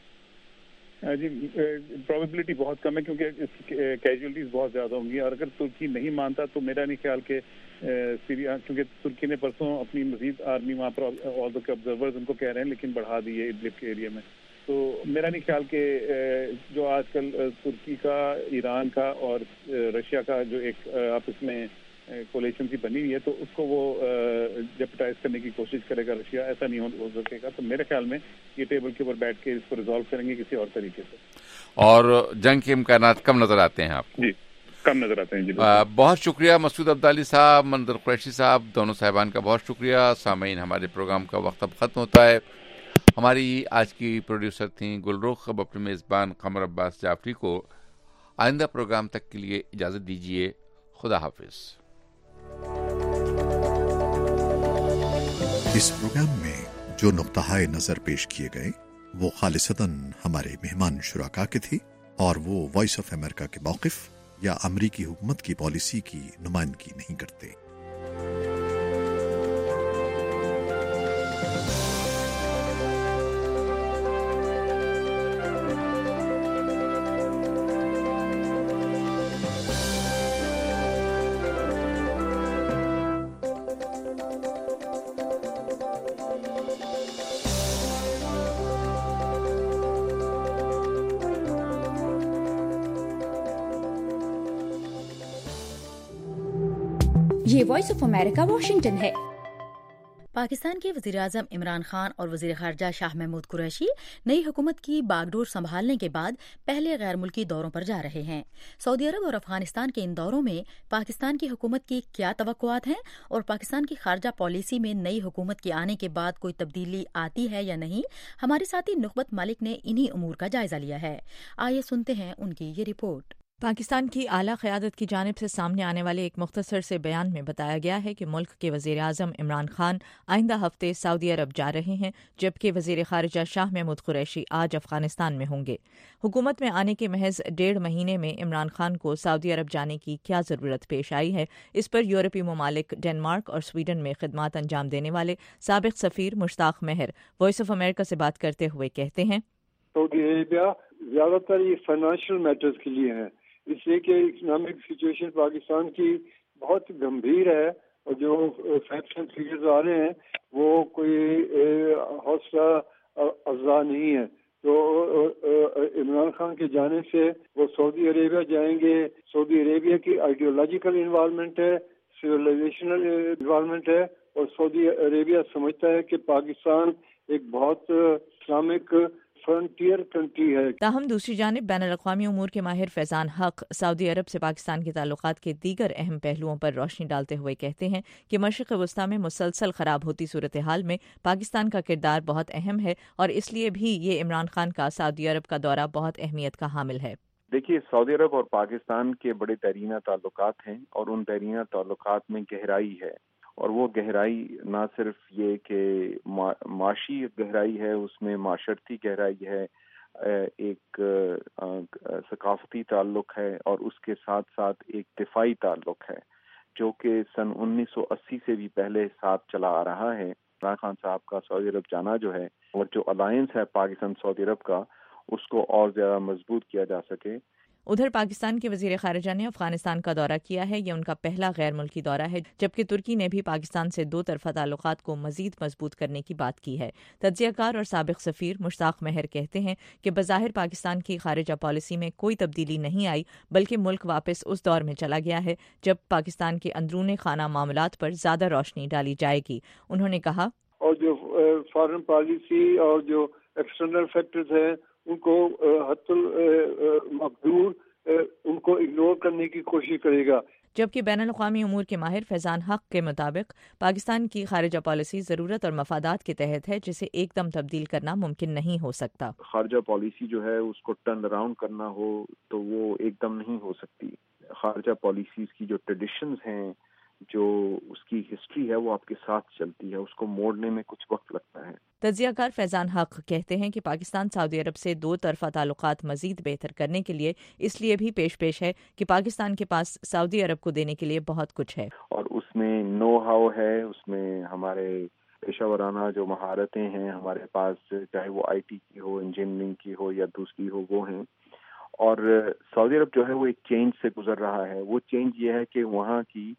جی، پروبیبلٹی بہت کم ہے کیونکہ اس کیجولٹیز بہت زیادہ ہوں گی، اور اگر ترکی نہیں مانتا تو میرا نہیں خیال کہ سیریا، کیونکہ ترکی نے پرسوں اپنی مزید آرمی وہاں پر آلدو کے آبزرورز ان کو کہہ رہے ہیں لیکن بڑھا دی ہے ادلب کے ایریا میں. تو میرا نہیں خیال کہ جو آج کل ترکی کا، ایران کا اور رشیا کا جو ایک آپس میں کولیشن سی بنی ہوئی ہے تو اس کو وہ جیپٹائز کرنے کی کوشش کرے گا رشیا، ایسا نہیں ہو سکے گا. تو میرے خیال میں یہ ٹیبل کے اوپر بیٹھ کے اس کو ریزالو کریں گے کسی اور طریقے سے. اور جنگ کے امکانات کم نظر آتے ہیں آپ کو؟ جی کم نظر آتے ہیں. جی بہت شکریہ مسعود عبدالی صاحب، منظر قریشی صاحب، دونوں صاحبان کا بہت شکریہ. سامعین، ہمارے پروگرام کا وقت اب ختم ہوتا ہے. ہماری آج کی پروڈیوسر تھیں گلرخ. اب اپنے میزبان قمر عباس جعفری کو آئندہ پروگرام تک کے لیے اجازت دیجیے. خدا حافظ. اس پروگرام میں جو نقطۂ نظر پیش کیے گئے وہ خالصتاً ہمارے مہمان شرکا کے تھے اور وہ وائس آف امریکہ کے موقف یا امریکی حکومت کی پالیسی کی نمائندگی نہیں کرتے۔ یہ وائس آف امریکہ واشنگٹن ہے۔ پاکستان کے وزیراعظم عمران خان اور وزیر خارجہ شاہ محمود قریشی نئی حکومت کی باغ ڈور سنبھالنے کے بعد پہلے غیر ملکی دوروں پر جا رہے ہیں۔ سعودی عرب اور افغانستان کے ان دوروں میں پاکستان کی حکومت کی کیا توقعات ہیں اور پاکستان کی خارجہ پالیسی میں نئی حکومت کے آنے کے بعد کوئی تبدیلی آتی ہے یا نہیں؟ ہمارے ساتھی نخبت مالک نے انہی امور کا جائزہ لیا ہے۔ آئیے سنتے ہیں ان کی یہ رپورٹ۔ پاکستان کی اعلیٰ قیادت کی جانب سے سامنے آنے والے ایک مختصر سے بیان میں بتایا گیا ہے کہ ملک کے وزیر اعظم عمران خان آئندہ ہفتے سعودی عرب جا رہے ہیں، جبکہ وزیر خارجہ شاہ محمود قریشی آج افغانستان میں ہوں گے۔ حکومت میں آنے کے محض 1.5 مہینے میں عمران خان کو سعودی عرب جانے کی کیا ضرورت پیش آئی ہے، اس پر یورپی ممالک ڈنمارک اور سویڈن میں خدمات انجام دینے والے سابق سفیر مشتاق مہر وائس آف امریکہ سے بات کرتے ہوئے کہتے ہیں، سعودی عربیہ زیادہ تر یہ فائنینشیل میٹرز کے لیے ہے، اس لیے کہ اکنامک سچویشن پاکستان کی بہت گمبھیر ہے اور جو فیکٹس اینڈ فگرز آ رہے ہیں وہ کوئی حوصلہ افزا نہیں ہے۔ تو عمران خان کے جانے سے وہ سعودی عربیہ جائیں گے۔ سعودی عربیہ کی آئیڈیولوجیکل انوالومنٹ ہے، سویلائزیشنل انوالومنٹ ہے، اور سعودی عربیہ سمجھتا ہے کہ پاکستان ایک بہت اسلامک فرنٹیئر کنٹری ہے۔ تاہم دوسری جانب بین الاقوامی امور کے ماہر فیضان حق سعودی عرب سے پاکستان کے تعلقات کے دیگر اہم پہلوؤں پر روشنی ڈالتے ہوئے کہتے ہیں کہ مشرق وسطیٰ میں مسلسل خراب ہوتی صورتحال میں پاکستان کا کردار بہت اہم ہے اور اس لیے بھی یہ عمران خان کا سعودی عرب کا دورہ بہت اہمیت کا حامل ہے۔ دیکھیے، سعودی عرب اور پاکستان کے بڑے دیرینہ تعلقات ہیں اور ان دیرینہ تعلقات میں گہرائی ہے، اور وہ گہرائی نہ صرف یہ کہ معاشی گہرائی ہے، اس میں معاشرتی گہرائی ہے، ایک ثقافتی تعلق ہے، اور اس کے ساتھ ساتھ ایک دفاعی تعلق ہے جو کہ سن 1980 سے بھی پہلے ساتھ چلا آ رہا ہے۔ عمران خان صاحب کا سعودی عرب جانا جو ہے، اور جو الائنس ہے پاکستان سعودی عرب کا، اس کو اور زیادہ مضبوط کیا جا سکے۔ ادھر پاکستان کے وزیر خارجہ نے افغانستان کا دورہ کیا ہے۔ یہ ان کا پہلا غیر ملکی دورہ ہے، جبکہ ترکی نے بھی پاکستان سے 2 طرفہ تعلقات کو مزید مضبوط کرنے کی بات کی ہے۔ تجزیہ کار اور سابق سفیر مشتاق مہر کہتے ہیں کہ بظاہر پاکستان کی خارجہ پالیسی میں کوئی تبدیلی نہیں آئی، بلکہ ملک واپس اس دور میں چلا گیا ہے جب پاکستان کے اندرون خانہ معاملات پر زیادہ روشنی ڈالی جائے گی۔ انہوں نے کہا، اور جو فارن پالیسی اور جو ایکسٹرنل فیکٹرز ہیں ان کو حتی المقدور ان کو اگنور کرنے کی کوشش کرے گا۔ جبکہ بین الاقوامی امور کے ماہر فیضان حق کے مطابق پاکستان کی خارجہ پالیسی ضرورت اور مفادات کے تحت ہے، جسے ایک دم تبدیل کرنا ممکن نہیں ہو سکتا۔ خارجہ پالیسی جو ہے اس کو ٹرن اراؤنڈ کرنا ہو تو وہ ایک دم نہیں ہو سکتی۔ خارجہ پالیسیز کی جو ٹریڈیشنز ہیں، جو اس کی ہسٹری ہے، وہ آپ کے ساتھ چلتی ہے، اس کو موڑنے میں کچھ وقت لگتا ہے۔ تجزیہ کار فیضان حق کہتے ہیں کہ پاکستان سعودی عرب سے 2 طرفہ تعلقات مزید بہتر کرنے کے لیے اس لیے بھی پیش ہے کہ پاکستان کے پاس سعودی عرب کو دینے کے لیے بہت کچھ ہے، اور اس میں نو ہاؤ ہے، اس میں ہمارے پیشہ ورانہ جو مہارتیں ہیں ہمارے پاس، چاہے وہ آئی ٹی کی ہو، انجینئرنگ کی ہو یا دوسری ہو، وہ ہیں۔ اور سعودی عرب جو ہے وہ ایک چینج سے گزر رہا ہے۔ وہ چینج یہ ہے کہ وہاں کی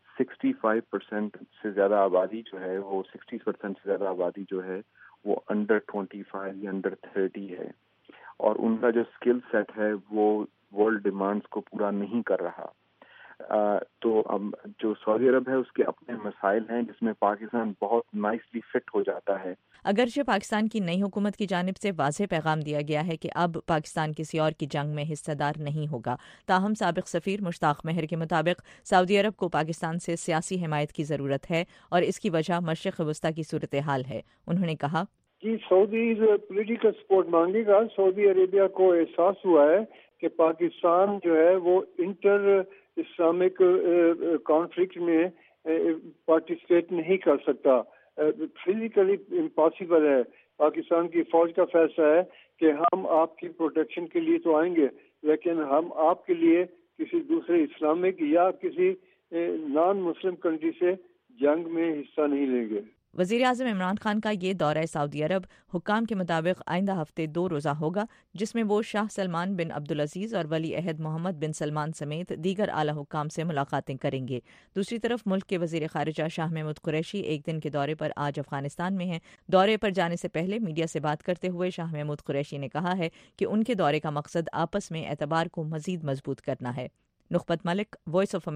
65% سے زیادہ آبادی جو ہے، وہ 60% سے زیادہ آبادی جو ہے وہ انڈر 25 یا انڈر 30 ہے، اور ان کا جو اسکل سیٹ ہے وہ ورلڈ ڈیمانڈز کو پورا نہیں کر رہا۔ تو جو سعودی عرب ہے اس کے اپنے مسائل ہیں جس میں پاکستان بہت نائسلی فٹ ہو جاتا ہے۔ اگرچہ پاکستان کی نئی حکومت کی جانب سے واضح پیغام دیا گیا ہے کہ اب پاکستان کسی اور کی جنگ میں حصہ دار نہیں ہوگا، تاہم سابق سفیر مشتاق مہر کے مطابق سعودی عرب کو پاکستان سے سیاسی حمایت کی ضرورت ہے، اور اس کی وجہ مشرق وسطیٰ کی صورتحال ہے۔ انہوں نے کہا، جی، سعودی پولیٹیکل سپورٹ مانگے گا۔ سعودی عربیہ کو احساس ہوا ہے کہ پاکستان جو ہے وہ انٹر اسلامک کانفلکٹ میں پارٹیسپیٹ نہیں کر سکتا، فزیکلی امپاسبل ہے۔ پاکستان کی فوج کا فیصلہ ہے کہ ہم آپ کی پروٹیکشن کے لیے تو آئیں گے، لیکن ہم آپ کے لیے کسی دوسرے اسلامک یا کسی نان مسلم کنٹری سے جنگ میں حصہ نہیں لیں گے۔ وزیر اعظم عمران خان کا یہ دورہ سعودی عرب حکام کے مطابق آئندہ ہفتے 2 روزہ ہوگا، جس میں وہ شاہ سلمان بن عبدالعزیز اور ولی عہد محمد بن سلمان سمیت دیگر اعلی حکام سے ملاقاتیں کریں گے۔ دوسری طرف ملک کے وزیر خارجہ شاہ محمود قریشی ایک دن کے دورے پر آج افغانستان میں ہیں۔ دورے پر جانے سے پہلے میڈیا سے بات کرتے ہوئے شاہ محمود قریشی نے کہا ہے کہ ان کے دورے کا مقصد آپس میں اعتبار کو مزید مضبوط کرنا ہے۔ نخبت ملک، وائس آف